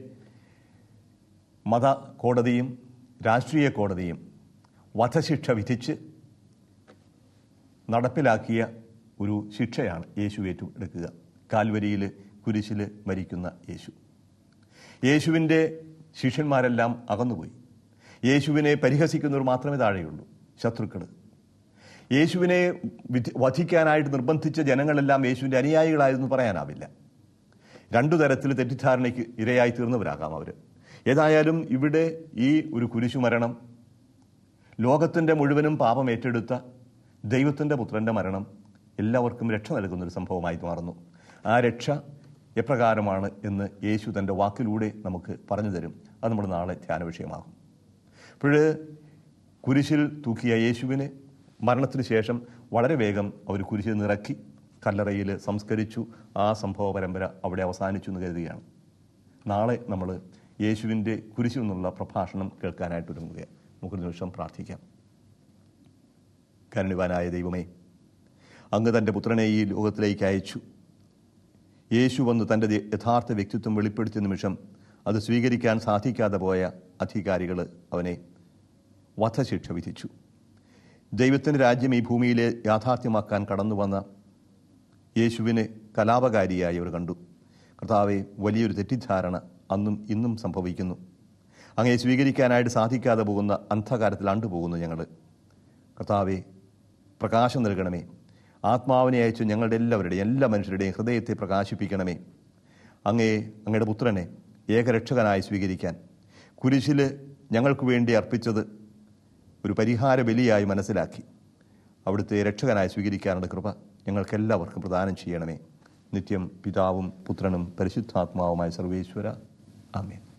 മത കോടതിയും രാഷ്ട്രീയ കോടതിയും വധശിക്ഷ വിധിച്ച് നടപ്പിലാക്കിയ ഒരു ശിക്ഷയാണ് യേശു ഏറ്റെടുക്കുക. കാൽവരിയിൽ കുരിശിൽ മരിക്കുന്ന യേശു. യേശുവിൻ്റെ ശിഷ്യന്മാരെല്ലാം അകന്നുപോയി. യേശുവിനെ പരിഹസിക്കുന്നവർ മാത്രമേ താഴെയുള്ളൂ, ശത്രുക്കൾ. യേശുവിനെ വധിക്കാനായിട്ട് നിർബന്ധിച്ച ജനങ്ങളെല്ലാം യേശുവിൻ്റെ അനുയായികളായിരുന്നു പറയാനാവില്ല. രണ്ടു തരത്തിൽ തെറ്റിദ്ധാരണയ്ക്ക് ഇരയായി തീർന്നവരാകാം അവർ. ഏതായാലും ഇവിടെ ഈ ഒരു കുരിശുമരണം ലോകത്തിൻ്റെ മുഴുവനും പാപം ഏറ്റെടുത്ത ദൈവത്തിൻ്റെ പുത്രൻ്റെ മരണം എല്ലാവർക്കും രക്ഷ നൽകുന്നൊരു സംഭവമായി മാറുന്നു. ആ രക്ഷ എപ്രകാരമാണ് എന്ന് യേശു തൻ്റെ വാക്കിലൂടെ നമുക്ക് പറഞ്ഞു തരും. അത് നമ്മൾ നാളെ ധ്യാന വിഷയമാകും. അപ്പോൾ കുരിശിൽ തൂക്കിയ യേശുവിനെ മരണത്തിന് ശേഷം വളരെ വേഗം അവർ കുരിശിൽ നിറക്കി കല്ലറയിൽ സംസ്കരിച്ചു. ആ സംഭവ പരമ്പര അവിടെ അവസാനിച്ചു എന്ന് കരുതുകയാണ്. നാളെ നമ്മൾ യേശുവിൻ്റെ കുരിശിൽ നിന്നുള്ള പ്രഭാഷണം കേൾക്കാനായിട്ട് ഒരുങ്ങുകയാണ്. നമുക്കൊരു നിമിഷം പ്രാർത്ഥിക്കാം. കാരുണ്യവാനായ ദൈവമേ, അങ്ങ് തൻ്റെ പുത്രനെ ഈ ലോകത്തിലേക്ക് അയച്ചു. യേശു വന്ന് തൻ്റെ യഥാർത്ഥ വ്യക്തിത്വം വെളിപ്പെടുത്തിയ നിമിഷം അത് സ്വീകരിക്കാൻ സാധിക്കാതെ പോയ അധികാരികൾ അവനെ വധശിക്ഷ വിധിച്ചു. ദൈവത്തിൻ്റെ രാജ്യം ഈ ഭൂമിയിലെ യാഥാർത്ഥ്യമാക്കാൻ കടന്നു വന്ന യേശുവിനെ കലാപകാരിയായി അവർ കണ്ടു. കർത്താവെ, വലിയൊരു തെറ്റിദ്ധാരണ അന്നും ഇന്നും സംഭവിക്കുന്നു. അങ്ങയെ സ്വീകരിക്കാനായിട്ട് സാധിക്കാതെ പോകുന്ന അന്ധകാരത്തിൽ അണ്ടുപോകുന്നു ഞങ്ങൾ. കർത്താവെ, പ്രകാശം നൽകണമേ. ആത്മാവിനെ അയച്ച് ഞങ്ങളുടെ എല്ലാവരുടെയും എല്ലാ മനുഷ്യരുടെയും ഹൃദയത്തെ പ്രകാശിപ്പിക്കണമേ. അങ്ങയെ, അങ്ങയുടെ പുത്രനെ ഏകരക്ഷകനായി സ്വീകരിക്കാൻ കുരിശിൽ ഞങ്ങൾക്ക് വേണ്ടി അർപ്പിച്ചത് ഒരു പരിഹാര ബലിയായി മനസ്സിലാക്കി അവിടുത്തെ രക്ഷകനായി സ്വീകരിക്കാനുള്ള കൃപ ഞങ്ങൾക്കെല്ലാവർക്കും പ്രദാനം ചെയ്യണമേ. നിത്യം പിതാവും പുത്രനും പരിശുദ്ധാത്മാവുമായ സർവേശ്വര. ആമേൻ.